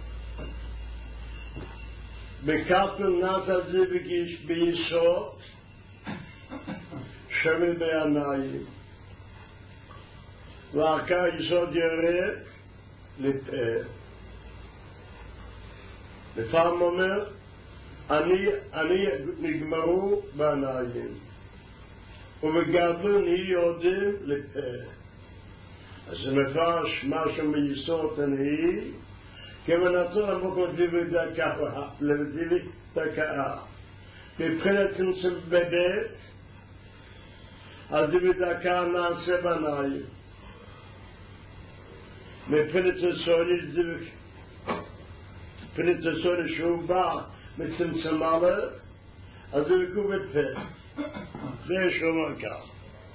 Speaker 1: בכתר נעשה זיווג ביסוד שמן בעיניים, ואחר יסוד ירד לפה. לפעמים אומר אני נגמרו בעיניים ובגדלו נהי יודעים לפה. אז זה מפרש משהו מיסוד הנהי כמנצור המוקות לבדיבי דקה מבחינת צמצם בבית, אז דיבי דקה נעשה בעיניים מבחינת צסורי שהוא בא מצמצם עליו, אז הוא יקום בפה. זה שאומר כך.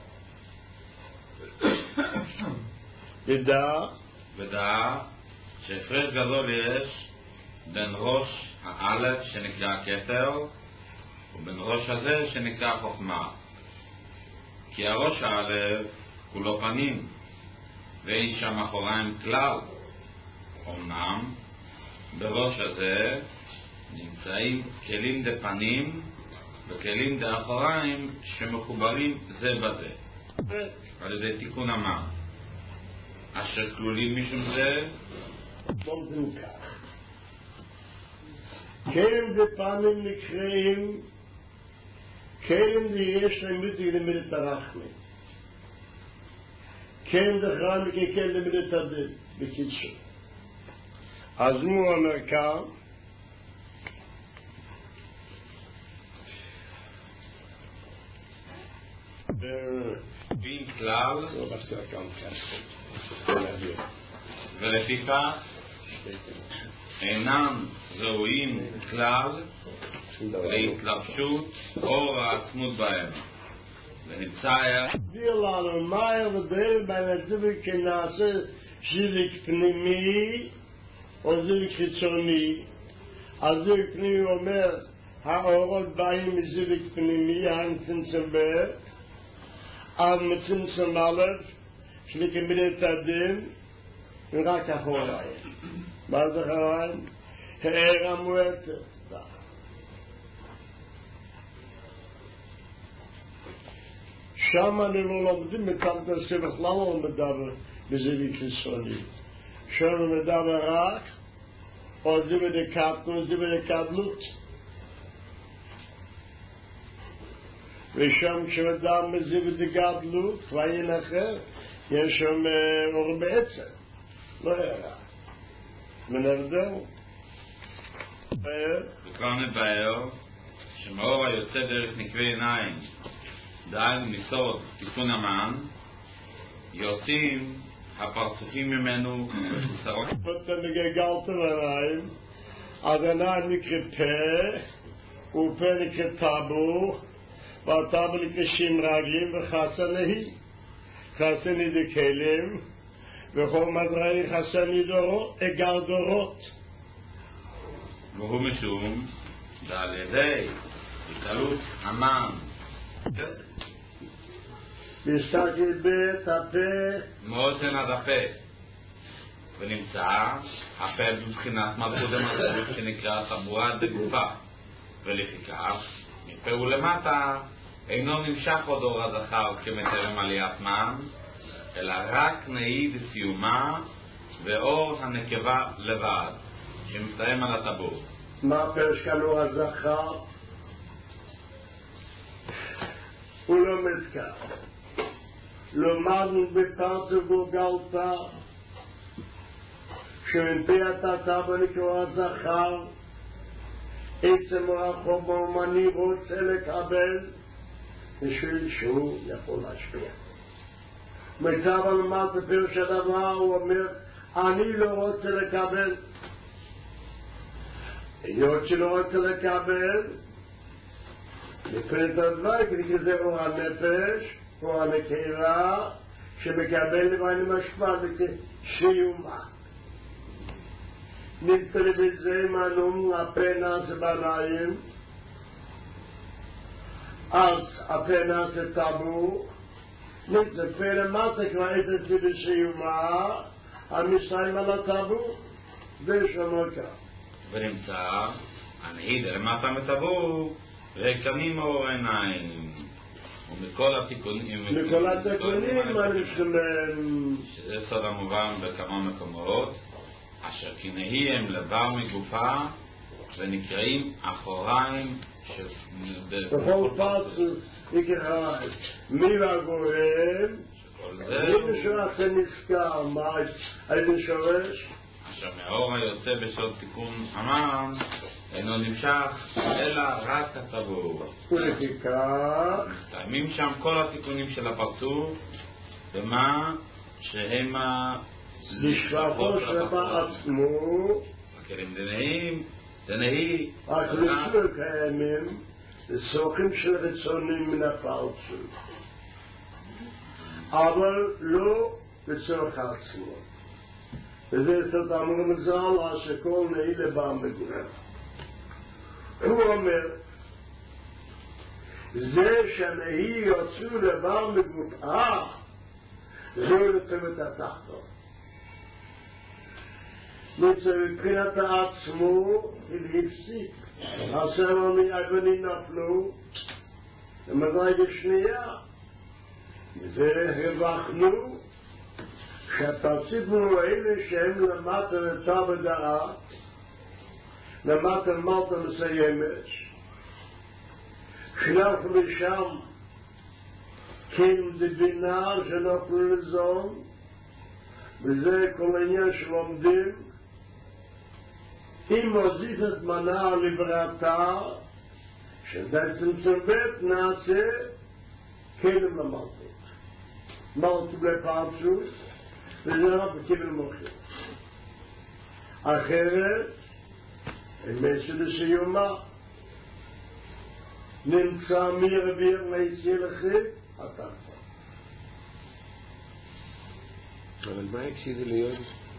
Speaker 2: ודע שהפרש גדול יש בין ראש האלף שנקרא כתר ובין ראש הזה שנקרא חוכמה, כי הראש האלף כולו פנים ואין שם אחוריים כלל. אמנם בראש הזה נמצאים כלים דפנים וכלים דאחוריים שמחוברים זה בזה על ידי תיקון המן, אשר כלולים משום זה
Speaker 1: לומדים כך. כלים דפנים נקראים כלים יש להם מידת הרחמים, כלים דחרם ככלים למידת הדין. בקיצור, אז הוא אומר כאן
Speaker 2: בין כלל ולפיכך אינם ראויים כלל להתלבשות או העצמות בהם. ונמצא
Speaker 1: תסביר לנו מה ההבדל בין הזיווג שנעשה זיווג פנימי או זיווג חיצוני. הזיווג פנימי אומר האורות באים מזיווג פנימי, מצמצם ב' עד מצמצם א' שלקמידת הדין ורק אחוריים. מה זה אחוריים? הער המועטת. שם אני לא לומדים מתחת הסבך, למה לא מדבר בזיווג חיצוני? שם מדבר רק או זיווג דקטנו, זיווג דקדלות. ושם כשמדבר בזיווג דקדלות, כבר אחר, יש שם אור בעצם, לא יראה. ונבדל.
Speaker 2: וכבר נבהר שמאור היוצא דרך נקבי עיניים דהיינו מסוד תיקון המן יוצאים הפרצופים ממנו וחסרות.
Speaker 1: אתה מגלגלת עיניים, אז עיניים נקרא פה ופה נקרא טאבו והטאבו נקרא שמרגלים וחסני חסני דקלים וכל מדרעי חסני דורות אגר דורות
Speaker 2: והוא משום ועל ידי התעלות המן
Speaker 1: להסתכל בית הפה
Speaker 2: מאוזן עד הפה ונמצא הפה בבחינת מלכות המלכות שנקרא טבועה דגופה ולפיכך מפה ולמטה אינו נמשך עוד אור הזכר כמטרם עליית מן אלא רק נעיד סיומה ואור הנקבה לבד שמסתיים על הטבור.
Speaker 1: מה פרש כאן אור הזכר? הוא לא מזכר למדנו בפרצוף גולגלתא שמפי הטאבו נקרא הזכר עצם הרחוב האומני רוצה לקבל בשביל שהוא יכול להשפיע. מצב על מה תפיר שהדבר הוא אומר אני לא רוצה לקבל היות שלא רוצה לקבל לפני את הדבר כי זה אור הנפש אור הנקרה שמקבל לבעלי משפע שיומה נתפל בזה מנום הפה נעשה בניים אז הפה נעשה טאבו נתפל למטה כבר את זה בשיומה המסיים על הטאבו ושמור כך
Speaker 2: ונמצא הנעיד למטה מטבור וקמים אור עיניים ומכל התיקונים
Speaker 1: אני שלם
Speaker 2: שזה סוד המובן בכמה מקומות אשר כנהי הם לבר מגופה ונקראים אחוריים
Speaker 1: בכל פרצוף יקרה מי והגורם מי בשורש נזכר מה הייתי שורש
Speaker 2: אשר מהאור היוצא בסוד תיקון המן אינו נמשך אלא רק הטבור
Speaker 1: ולפיכך
Speaker 2: מסתיימים שם כל התיקונים של הפרצוף ומה שהם
Speaker 1: לשבחו שבעצמו
Speaker 2: הכלים דנהי
Speaker 1: הכליסו קיימים לצורכים של רצונים מן הפרצוף אבל לא לצורך עצמו וזה סוד אמור מזל שכל נהי לבא מגורם הוא אומר זה שנהי יוצאו לבא מגורם זהו לתמת התחתון מבחינת העצמו הפסיק הסרמי אבנים נפלו למדרגה שנייה והרווחנו שהפרציפים האלה שהם למטה נטה בדעת למטה מלטה מסיימת שנפלו לשם כן דבינה שנפלו לזון וזה כל העניין שלומדים אם מוזיפת מנה לבראתה שבעצם צרבט נעשה כלם למלטות מלטות לפרצוף וזה רק בכיוון מוחים אחרת, אמת שלסיומה, נמצא מרביר מהצילכי, אתה.
Speaker 3: אבל מה הקשיב להיות?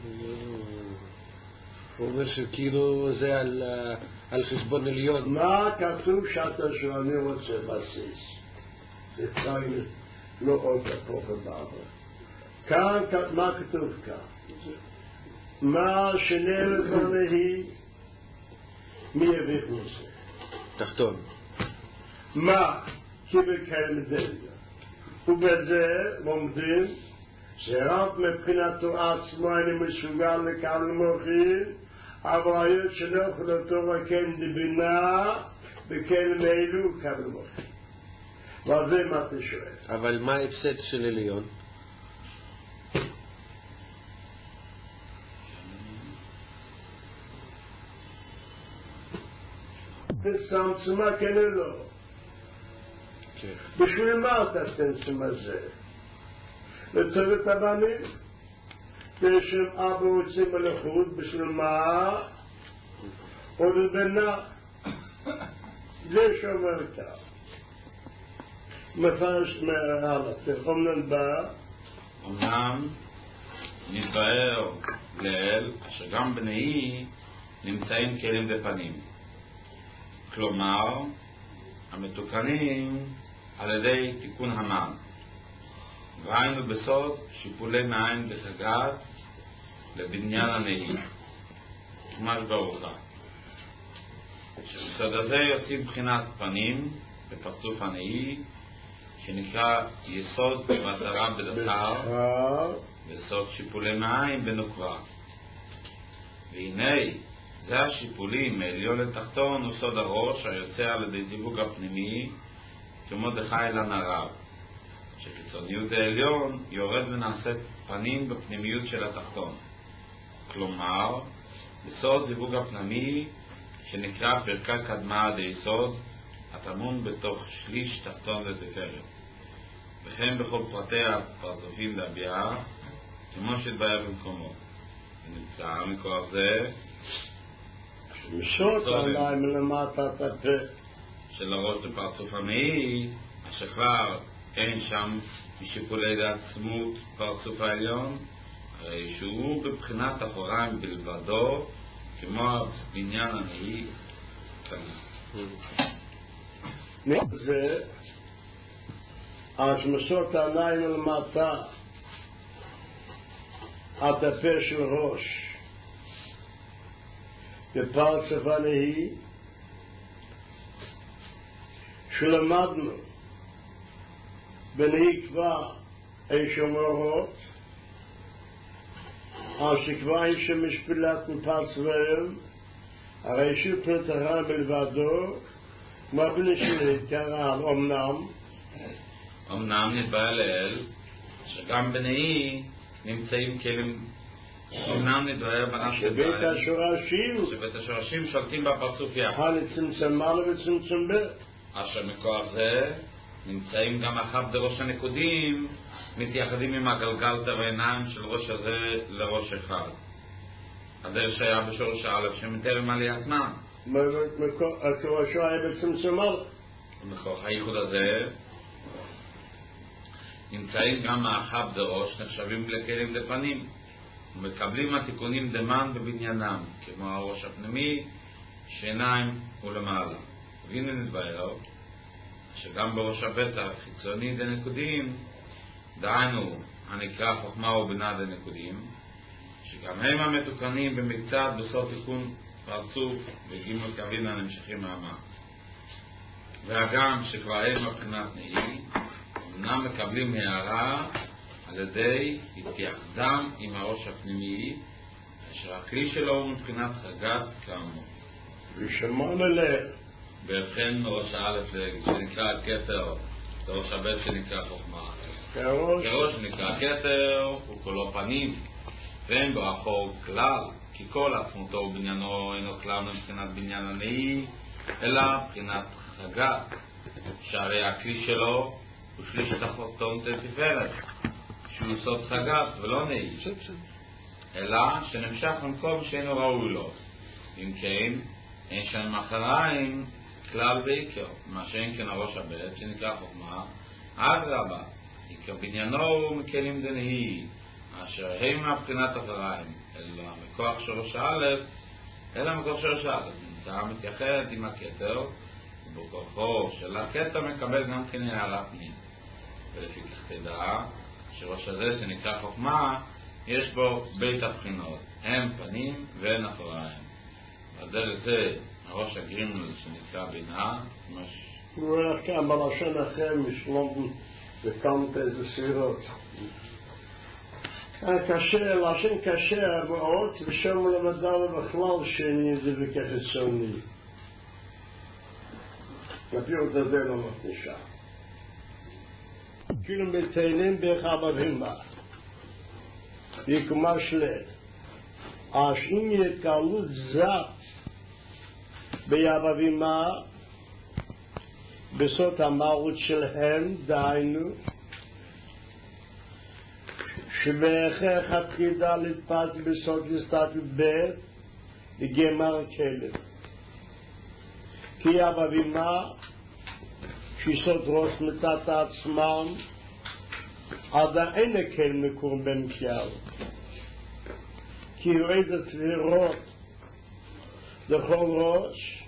Speaker 3: הוא אומר שכאילו זה על חשבון עליון.
Speaker 1: מה כתוב שאתה שאני רוצה בסיס? זה צריך לא עוד כתוב בבא. כאן, מה כתוב כאן? מה שנראה היא מי יביך נושא?
Speaker 3: תחתון.
Speaker 1: מה? כי בקיים דליה. ובזה לומדים שרק מבחינתו עצמו אני מסוגל לקבל מוחין, אבל היות שלא יכולתו וכן דבינה, וכן מאלו קבל מוחין. ועל זה מה אתה שואל?
Speaker 3: אבל מה ההפסד של עליון?
Speaker 1: תצמצמה כן או לא? בשביל מה אתה תצמצמה זה? לצוות הבנים? בשם אבא רוצים מלכות, בשביל מה? או לבנה? זה שאומר כך. מפרש מהלאה, תכונן בה.
Speaker 2: אמנם נתבהר לאל שגם בני נמצאים כלים בפנים. כלומר, המתוקנים על ידי תיקון המן. והיינו בסוד שיפולי מעין בחגת לבניין הנהי. ממש ברוכה. שבסוד הזה יוצאים בחינת פנים בפרצוף הנהי, שנקרא יסוד ועטרה בדקר, ויסוד שיפולי מעין בנוקבה. והנה, זה השיפולים מעליון לתחתון הוא סוד הראש היוצא על ידי זיווג הפנימי כמו דחי לנרב, שקיצוניות העליון יורד ונעשית פנים בפנימיות של התחתון. כלומר, בסוד זיווג הפנימי שנקרא פרקה קדמה עד היסוד, הטמון בתוך שליש תחתון ותפארת. וכן בכל פרטי הפרצופים דביעה, כמו שהתבהר במקומו. ונמצא מכוח זה
Speaker 1: משרות עליי מלמטה את הפה
Speaker 2: של הראש לפרצוף המעי, אשר כבר אין שם משיפולי לעצמות פרצוף העליון, הרי שהוא בבחינת אחוריים בלבדו, כמו בניין המעי קנה.
Speaker 1: זה משרות עליי מלמטה את הפה של ראש בפרצוף הנהי שלמדנו בנהי כבר אין שומרות על שכבר אין שמשפילת מפרצוהם הרי שהוא פנתרה בלבדו כמו בני שלי קרא
Speaker 2: אמנם נתבהר לאל שגם בנהי נמצאים כלים. אמנם נתבהר בנש
Speaker 1: שבית השורשים
Speaker 2: שולטים בפרצוף יחד.
Speaker 1: לצמצם מעלה וצמצם ב.
Speaker 2: אשר מכוח זה נמצאים גם אחר בראש הנקודים מתייחדים עם הגלגל והעיניים של ראש הזה לראש אחד. הדרך שהיה בשורש א' שמתאר עלייתנם.
Speaker 1: השורשו היה בצמצם מעלה.
Speaker 2: ומכוח הייחוד הזה נמצאים גם האחר בראש נחשבים לכלים לפנים. ומקבלים התיקונים דמן בבניינם, כמו הראש הפנימי, שעיניים ולמעלה. והנה נתבהר שגם בראש הפתח חיצוני דנקודים, דהיינו הנקרא חוכמה ובינה דנקודים, שגם הם המתוקנים במקצת בסוף תיקון פרצוף וגימול קווים הנמשכים מהמה. והגם שכבר הם מבחינת נהי, אמנם מקבלים הערה על ידי התייחדם עם הראש הפנימי, אשר הכלי שלו הוא מבחינת חגת כאמור.
Speaker 1: ושמענו לב.
Speaker 2: ובכן ראש א' שנקרא כתר, ראש הב' שנקרא חוכמה. כראש שנקרא כתר הוא כולו פנים, ואין בו אחור כלל, כי כל עצמותו ובניינו אינו כלל מבחינת בניין הנהי, אלא מבחינת חגת, שהרי הכלי שלו הוא שליש תחתון תפארת. שהוא סוד חגת ולא נהי. אלא שנמשך במקום שאינו ראוי לו. אם כן, אין שם אחריים כלל ועיקר, מה שאין כן הראש הבית, שנקרא חוכמה, אדרבה, עיקר בניינו מכלים דנהי, אשר הם מבחינת אחריים, אלא מכוח שורש א', אלא מכוח שורש א', נמצא מתייחד עם הכתר, ובכוחו של הכתר מקבל גם כן הערת מין. ולפי כך תדע, שראש הזה שנקרא חוכמה, יש בו בית הבחינות, הם פנים ואין אחריים. בדרך זה, הראש הגרימל שנקרא בינה,
Speaker 1: הוא הולך כאן בלשון אחר משלום וקמת איזה סירות. קשה, לשון קשה מאוד, ושם למדנו בכלל שני זה וכחיצוני. הפירוט הזה לא מפנישה. כאילו מטיילים באחד אבימה. יקומה שלט. אז אם יקלות זת ביד אבימה, בסוד המהות שלהם, דהיינו, שבהכרח התחילה להתפת בסוד הסתתות ב' לגמר כלב. כי יד אבימה, שיסוד ראש מתת עצמם, עדה אין הקל מקום בין כלל. כי הוא איזה תבירות לכל ראש,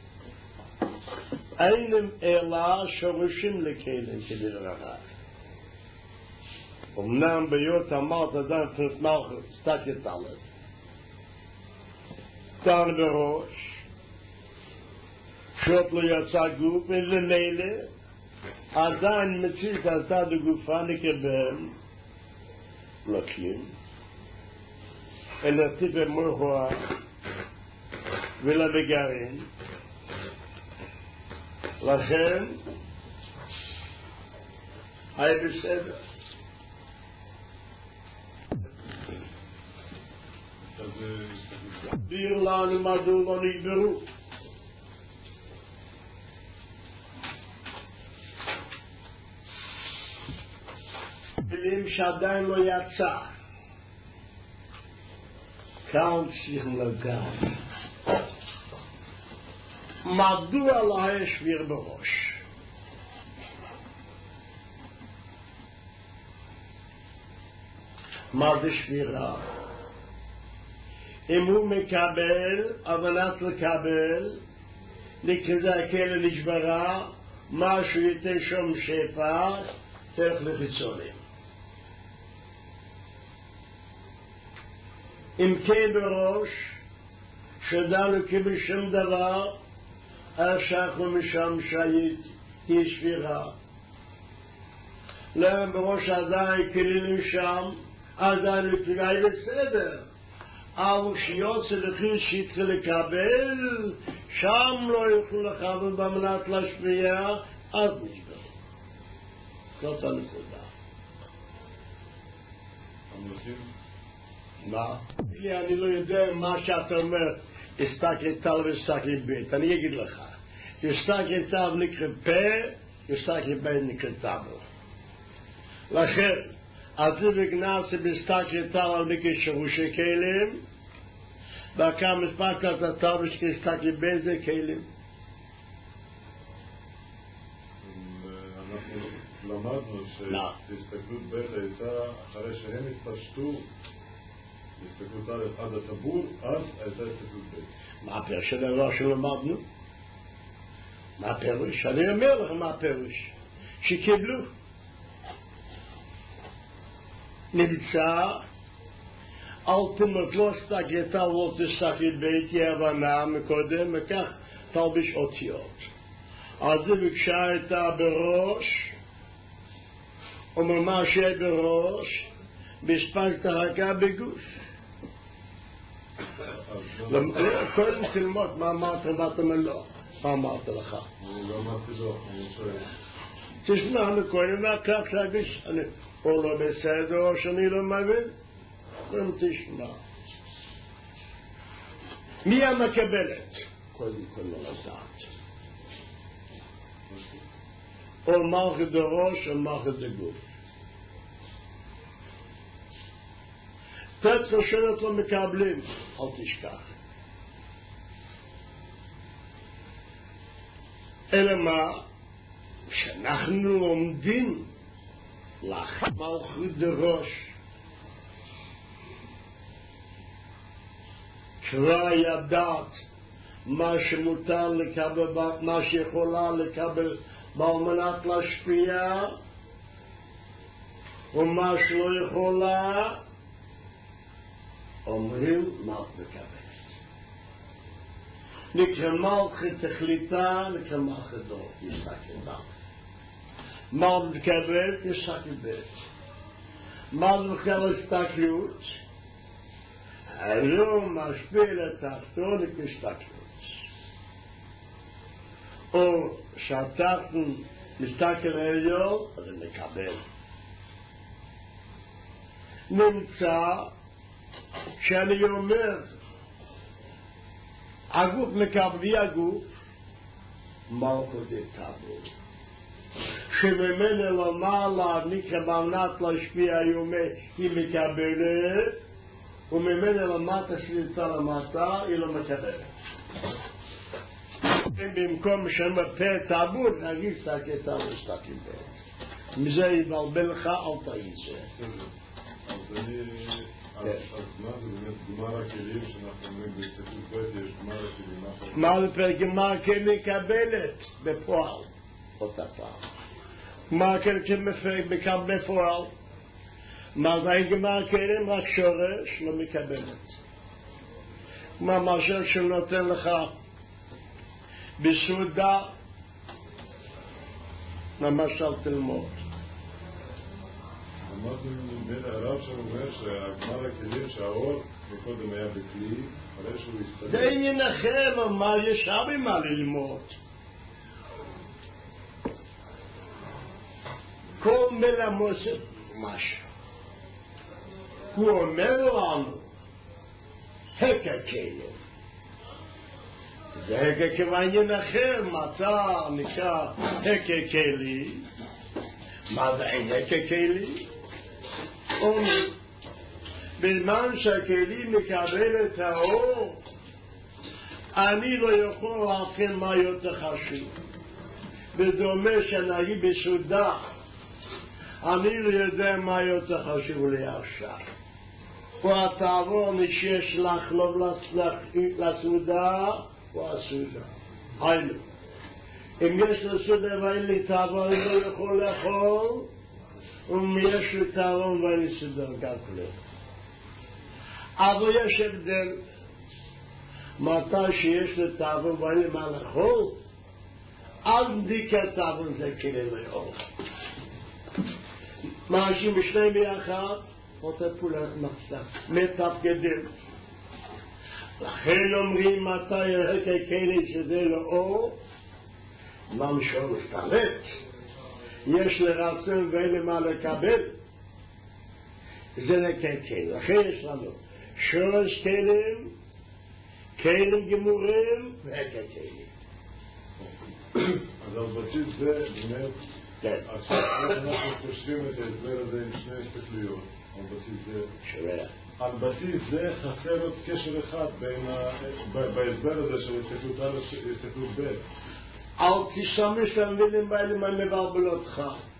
Speaker 1: אינם אלא שורשים לכלים כדי לרחב. אמנם ביות אמרת אדם פרט מלכות, סתקת עליו. כאן בראש, שוט לא יצא גוף, איזה מילא, עדיין מציץ על תד הגופה נקבל, לקים, אלא טיפה מוחה ולבגרין, לכן, היה בסדר. ביר לנו מדוע לא נגברו. מילים שעדיין לא יצא. כאן צריכים לגעת. מדוע לא היה שביר בראש? מה זה שבירה? אם הוא מקבל, הבנת לקבל, לכזה הכלא נשברה, משהו ייתן שום שפע, תלך לחיצונים. אם כן בראש, שדענו כבשום דבר, השחנו משם שהיא שבירה. להם בראש עדיין כלילים שם, עדיין לפגעי בסדר. אבל שיוצא לכיל שיתחיל לקבל, שם לא יוכלו לחבל במנת להשפיע, אז נשבר. זאת הנקודה. מה? אני לא יודע מה שאתה אומר, הסתכל טל והסתכל בית. אני אגיד לך, הסתכל טל נקרא פה, הסתכל בית נקרא טבל. לכן, אז זה בגנס בסתכל טל על מקרה שרושי כלים, וכאן מספק את הטל ושכסתכל בית זה כלים.
Speaker 4: אנחנו למדנו שהסתכלות בית הייתה אחרי שהם התפשטו הסתכלות א' עד הטבור, אז הייתה הסתכלות ב'.
Speaker 1: מה הפירוש של הדבר שלמדנו? מה הפירוש? אני אומר לך מה הפירוש. שקיבלו. נמצא, אלתמות לא סתגלתה לא תסתכל בית יבנה מקודם, וכך תלביש אותיות. אז זה בקשה הייתה בראש, וממה שיהיה בראש, בספקת הרקה בגוף. קודם תלמוד מה אמרת ואתה מלא. מה אמרת לך?
Speaker 4: אני לא אמרתי לו, אני שואל.
Speaker 1: תשמע, אני קודם לקח להגיש, או לא בסדר או שאני לא מבין. קודם תשמע. מי המקבלת? קודם כל לא לדעת. או מערכת בראש או מערכת בגוף. פרט ראשונות לא מקבלים, אל תשכח. אלא מה? שאנחנו עומדים מלכות דראש, קרא ידעת מה שמותר לקבל, מה שיכולה לקבל על מנת להשפיע, ומה שלא יכולה, אומרים מה מקבלת. נקרא מלכות תכליתה, נקרא מלכות דור, יסתכל בה. מה מקבלת? יסתכל בה. מה מקבלת הסתכלות? היום משפיע לתחתון כהסתכלות. או שהתחתון מסתכל עליון, אז מקבל. נמצא שאני אומר הגוף מקבלי הגוף מלכות דתבור שממנו למעלה נקרא במנת להשפיע יומי היא מקבלת וממנו למטה שליטה למטה היא לא מקבלת. במקום שמפה תבור נגיד סקטה וסתקים בו מזה יבלבל לך אל תעיזה.
Speaker 4: אז מה זה באמת גמר הכלים שאנחנו אומרים בהסתכלות ב' יש גמר הכלים?
Speaker 1: מה זה גמר הכלים מקבלת בפועל אותה פעם. גמר הכלים מקבל בפועל. מה זה גמר הכלים? רק שורש לא מקבלת. מה משל שנותן לך בסעודה למשל תלמוד.
Speaker 4: אמרתי בין הרב שאומר שהגמר הכלים שהאור מקודם היה בכלי, אחרי שהוא הסתכל.
Speaker 1: זה עניין אחר, מה יש הרבה מה ללמוד. כל מלמוד משהו. הוא אומר לנו, הקה כלים. זה הקה כעניין אחר, מצא נקרא הקה כלים. מה זה אין הקה כלים? אומר, בזמן שהכלים מקבל את האור, אני לא יכול להבחין מה יותר חשוב. וזה אומר שאני בסעודה, אני לא יודע מה יותר חשוב לי עכשיו. או התעבור שיש לחלוב לסעודה, או הסעודה. היינו. אם יש לסעודה ואין לי תעבור, אני לא יכול לאכול, ויש לי תעבור ואין סדר גם כלל. אבל יש הבדל. מתי שיש לי תעבור ואין לי מה לאכול, אז בדיקת תעבור זה כלי לאור. מאשים בשני ביחד, אותה פעולה מתפקדים. לכן אומרים מתי הרקע כלי שזה לאור, ממשור מסתלט. יש לרצון ואין למה לקבל, זה נקקל. לכן יש לנו שורש כלים, כלים גמורים והקקלים.
Speaker 4: אז על בסיס זה, באמת, עכשיו אנחנו חושבים את ההסבר הזה עם שני הסתכלויות. על בסיס זה, על בסיס זה חסר עוד קשר אחד בהסבר הזה של הסתכלות א' והסתכלות ב'.
Speaker 1: אל תשתמש למילים האלה מה מבלבל אותך.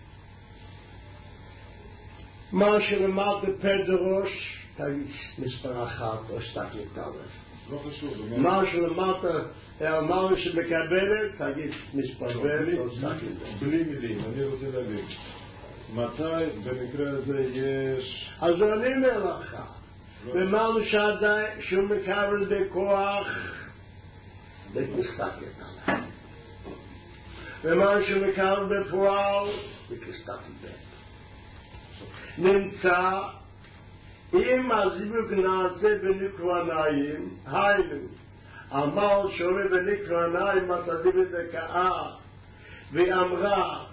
Speaker 1: מה שלמדת פדרוש, תגיד מספר אחת או הסתכלות א'.
Speaker 4: לא חשוב.
Speaker 1: מה שלמדת מה שמקבלת, תגיד מספר ב' או הסתכלות א'.
Speaker 4: בלי מילים, אני רוצה להבין. מתי במקרה הזה יש...
Speaker 1: אז אני אומר לך, ומה שעדיין שהוא מקבל בכוח, זה תסתכלות עליו. ומה שמקבל בפועל, זה כסתכלות. נמצא, אם הזיווג נעשה בנקרניים, היינו, אמר שעולה בנקרניים, מצדיב את הקאה, ואמרה,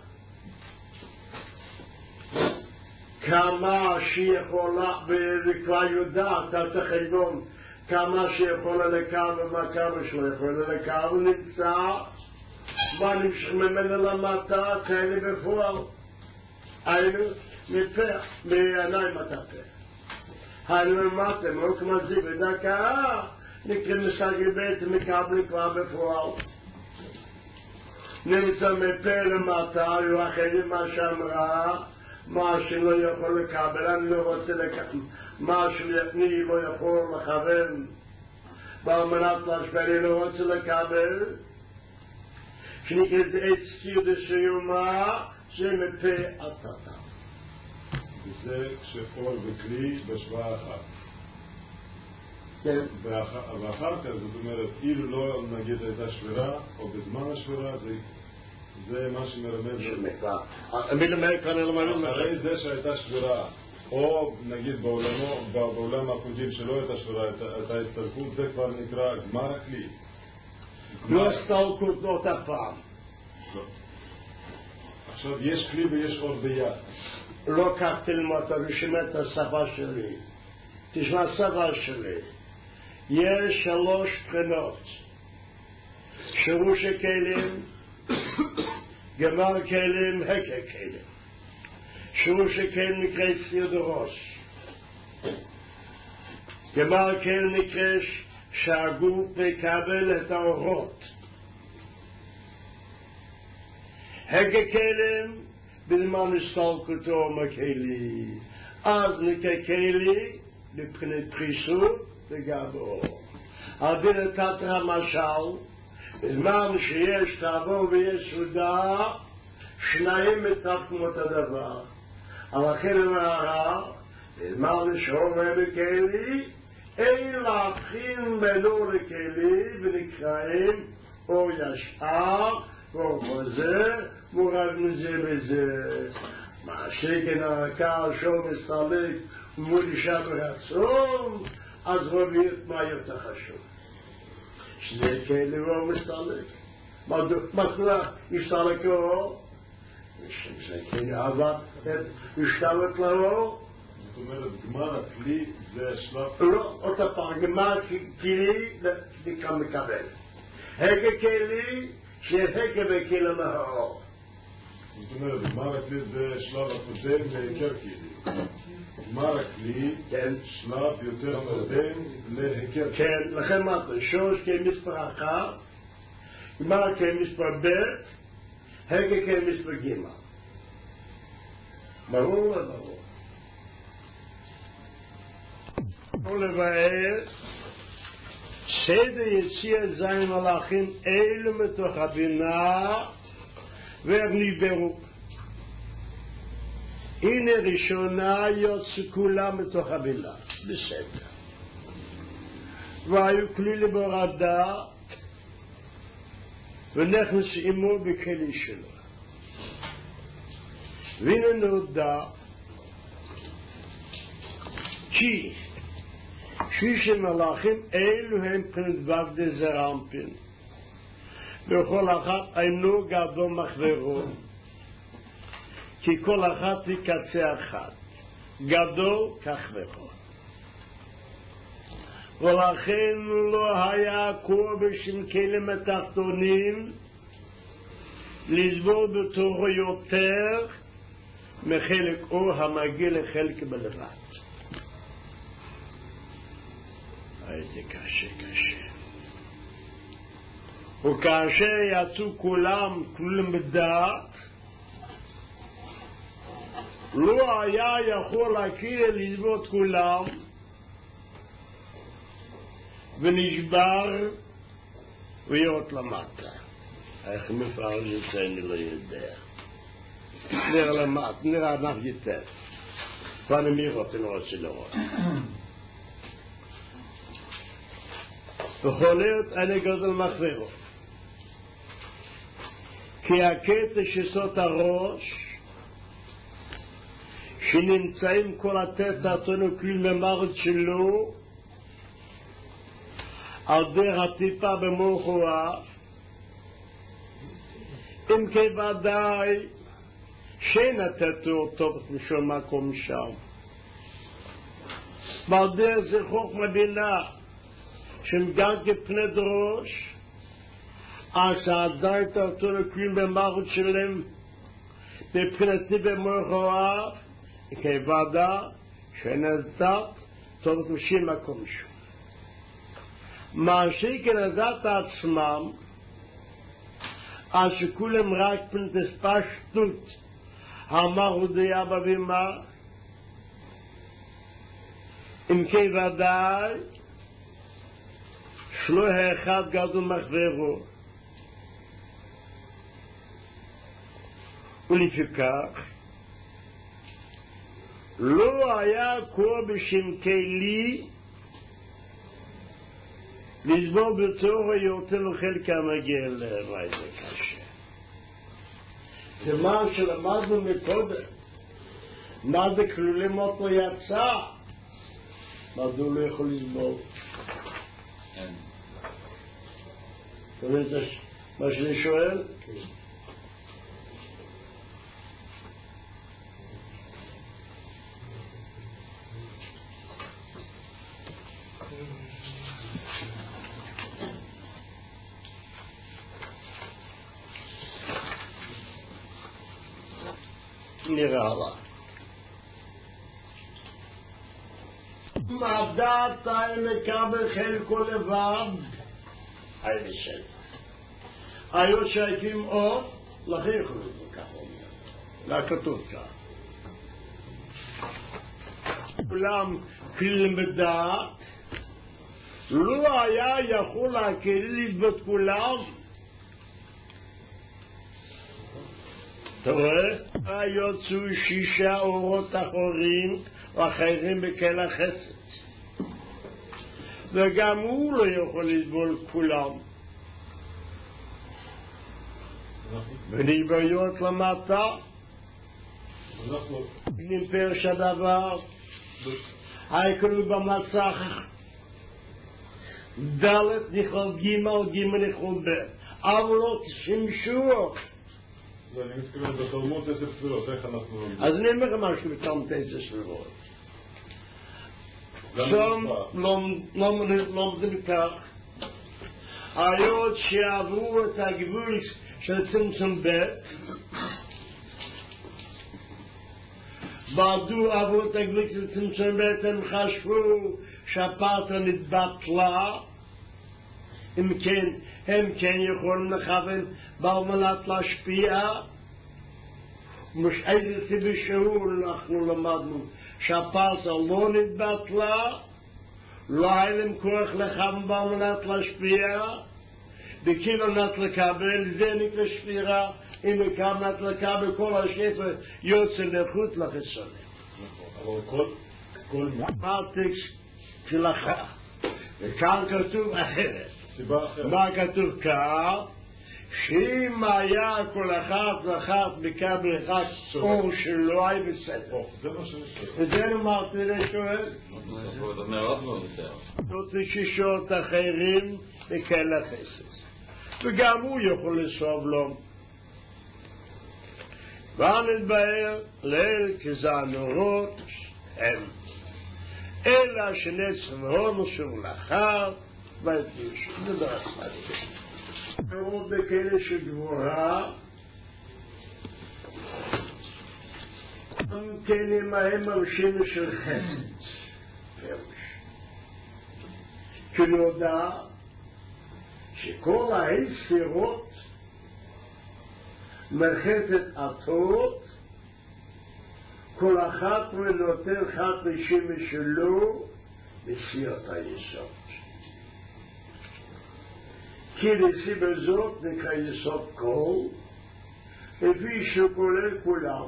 Speaker 1: כמה שיכולה, וכבר יודעת, אתה חייבון, כמה שיכולה לקו ומה כמה שלא יכולה לקו, נמצא, מה נמשך ממנו למטה, כאלה בפועל. היינו, מפה, מעיניים מטפה. למטה, לא כמו זה בדקה, נקרא משגי בית מקבלים כבר בפועל. נמצא מפה למטה, היו אחרים מה שאמרה, מה שלא יכול לקבל, אני לא רוצה לקבל, מה שאני לא יכול לכוון, באמנת להשפעי לא רוצה לקבל, שנקרא זה סיר דסיומה, זה מפה עטתה.
Speaker 4: וזה כשפועל וכלי בשוואה אחת.
Speaker 1: כן.
Speaker 4: ואחר כך, זאת אומרת, אילו לא נגיד הייתה שבירה, או בזמן השבירה, זה מה שמרמז. אחרי זה שהייתה שבירה, או נגיד בעולם הקודם שלא הייתה שבירה, הייתה הסתלקות, זה כבר נקרא גמר הכלי.
Speaker 1: לא הסתלקות באותה פעם.
Speaker 4: לא. עכשיו יש כלי ויש עוד ביד.
Speaker 1: לא כך תלמוד, תרשום את השפה שלי. תשמע השפה שלי. יש 3 בחינות. שירוש הכלים, גמר כלים, הקר כלים. שירוש הכלים נקרא סיר דרוש. גמר כלים נקרא שהגוף מקבל את האורות. הקר כלים בזמן הסתלקותו מכלי. אז נקרא כלי מבחינת פריסות וגבור. הדין נתת המשל, בזמן שיש תעבור ויש סעודה, שניים מתחתמו את הדבר. אבל לכן המערה, בזמן שאומר בכלי, אין להבחין בינו לכלי ונקראים או ישר או חוזר מורד מזה בזה. מה שכן הקהל שום מסתלק ומולישה ברצון, אז רביעית מה יותר חשוב? שזה כלי לא מסתלק. מדוע הסתלקו? שזה כלי אהבה השתלק לו.
Speaker 4: זאת אומרת, גמר הכלי זה השלב...
Speaker 1: לא, אותה פעם, גמר כלי נקרא מקבל. הגה כלי שהגה בכלי מהאור.
Speaker 4: זאת אומרת, גמר הכלי זה שלב הקודם להיכר כלי. גמר הכלי, שלב יותר קודם להיכר כלי.
Speaker 1: כן, לכן מה זה? שוש כמספר אחת, גמר כמספר ב', הגה כמספר ג'. ברור וברור. ולבאר, סדר יציאת זין מלאכים אלו מתוך הבינה והם נשברו. הנה ראשונה יוצא כולם מתוך הבינה, בסדר. והיו כלילי ברדה ונכנס עמו בכלי שלו. והנה נודע כי שליש מלאכים אלו הם פרדבק דזרמפין וכל אחת אינו גדול מחברו כי כל אחת היא קצה אחת גדול כחברו ולכן לא היה קור בשם כלים התחתונים לסבור בתורו יותר מחלק אור המגיע לחלק בלבד. זה קשה. וכאשר יצאו כולם בדעת, לא היה יכול להכיר לסבור כולם, ונשבר ויורד למטה. איך מפעל זה אני לא יודע. נראה למטה, נראה נח יותר. ואני מירות, אני רוצה לראות. בכל עת אני גדול מחברו. כי הקטע שסות הראש, שנמצאים כל התטע התונוקלים במרד שלו, על דרך הטיפה במוחו אף, אם כוודאי שאין התטע אותו משום מקום שם. ועל דרך זה חוכמה בינה, שהם גם כפני דרוש, אז עדיין התונוקלים במרד שלהם, מבחינתי במוחו אף, כוודאי שאין התטע צורך משין מקום שום. מה שכנזת עצמם, אז שכולם רק פנטס פשטות, אמרו די אבא ומה, אם כן ודאי, שלא האחד גדול מחברו, ולפיכך, לא היה כה בשם כלי, לסבור בצורך יותר וחלק המגיע להווי זה קשה. זה מה שלמדנו מקודם. מה זה כלולי מות לא יצא? מדוע לא יכול לסבור? אתה מבין מה שאני שואל? נראה לה. מה דעת מקבל חלקו לבד? היי בשל. היו שייפים עוד, לכן יכולים לכך אומר. לכתוב כך. כולם כלים בדעת, לא היה יכול להכיר את כולם. אתה רואה? יוצאו 6 אורות אחרים ואחרים בכל החסד. וגם הוא לא יכול לסבול כולם. ונבריות למטה, נמפר שהדבר, היקלו במצח, דלת נכלל ג' נכלל ב', אבל לא שימשו.
Speaker 4: אני מתכוון בתלמוד 10 ספירות, איך אנחנו...
Speaker 1: אז אני אומר משהו בתלמוד 10 ספירות. שם לומדים כך, היות שעברו את הגבול של צמצום ב' בעדו עברו את הגבול של צמצום ב' הם חשבו שהפרטה נתבטלה, אם כן, הם כן יכולים לכוון בעל מנת להשפיע, איזה סיבה שהוא אנחנו למדנו שהפרטה לא נתבטלה, לא היה להם כוח לכוון בעל מנת להשפיע, בכאילו נת לקבל, זה נקרא שפירה, אם נת לקבל כל השפע יוצא לחוץ לחיצוני.
Speaker 4: אבל כל
Speaker 1: מרטקס כלכה, וכאן כתוב אחרת. מה כתוב כך? שאם היה כל אחת ואחת מקבל רק אור שלא היה בסדר.
Speaker 4: זה מה שאני שואל.
Speaker 1: וזה אמרתי לשואל.
Speaker 2: זה מאוד מאוד בסדר.
Speaker 1: זאת שישות אחרים בכל החסד. וגם הוא יכול לסוב לו. ונתבהר ליל כזנורות הם. אלא שנצר והון שוב לאחר והתביש. זה דרך מדהים. נורות בכאלה שגבורה גם כן עמהם מרשים של חסד. כי נודע שכל הספירות מרחפת עטות, כל אחת ונותן חת לשמש שלו בסיעת היסוד. כי לסיבה זאת נקרא יסוד כל, לפי שכולל כולם,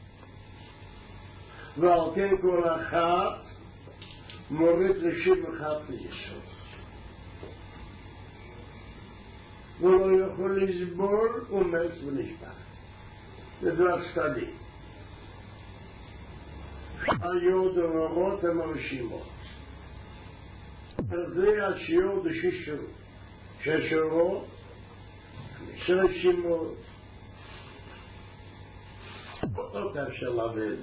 Speaker 1: ועל כן כל אחת מוריד לשם אחת ליסוד. ולא יכול לסבול ומת ונשפט. זה דבר צדדי. היוד האורות הם הרשימות. זה השיעור בשישור. 6 אורות, 5 רשימות. אותו אפשר להבין.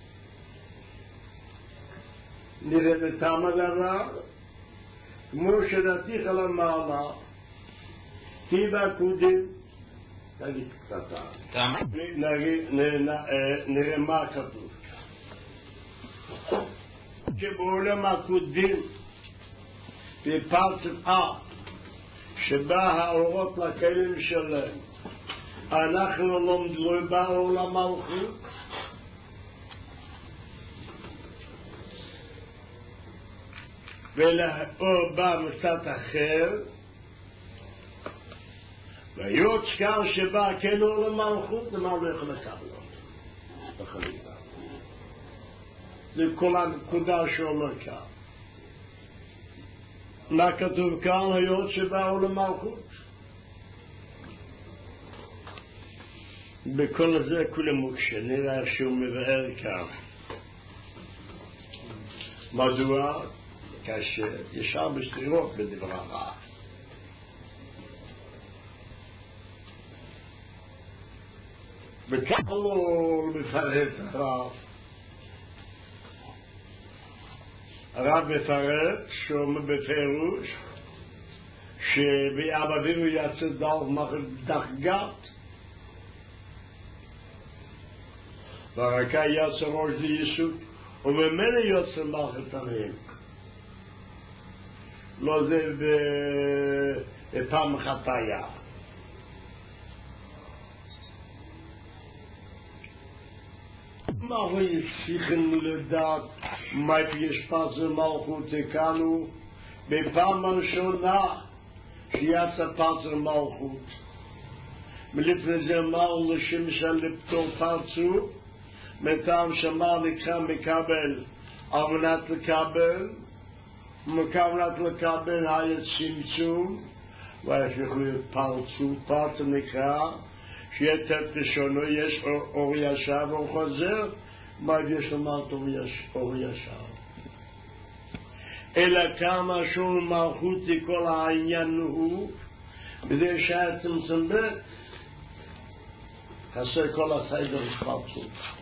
Speaker 1: נראה בטעם הדבר, כמו שדתיך על המעלה, טיבה קודם, תגיד קטטה. נראה מה כתוב. שבעולם הקודם בפרצה שבה האורות לכלים שלהם אנחנו לומדים באור למלכות ולאור בא מצד אחר והיות שקר שבא כן אור למלכות למה לא יכול לקבל אותו בחליבה זה כל הנקודה שאומר כאן מה כתוב כאן היות שבא אור למלכות בכל זה כולם מוקשה נראה שהוא מבאר כאן מדוע? כאשר יש הרבה סתירות בדבריו וכך הוא מפרט הרב מפרט שאומר בפירוש שבאבא אבינו יצא דחגת והרקה יצא ראש ליסוד וממנו יוצא מלכות עליהם לא זה בפעם אחת היה מה הוא יפסיכם לדעת מה יש פרצה מלכות כאנו בפעם הראשונה שיצא פרצה מלכות מלפני זה אמר לשמשל לפתור פרצו מטעם שמר נקרא מקבל על מנת לקבל מכוונת לקבל היה צמצום והפכו פרצו פרצה נקרא שיהיה תת לשונו יש אור ישר ואור חוזר מה יש לומר אור ישר אלא כמה שהוא מלכותי כל העניין הוא בזה שהיה צמצם בית חסר כל הסיידר פרצות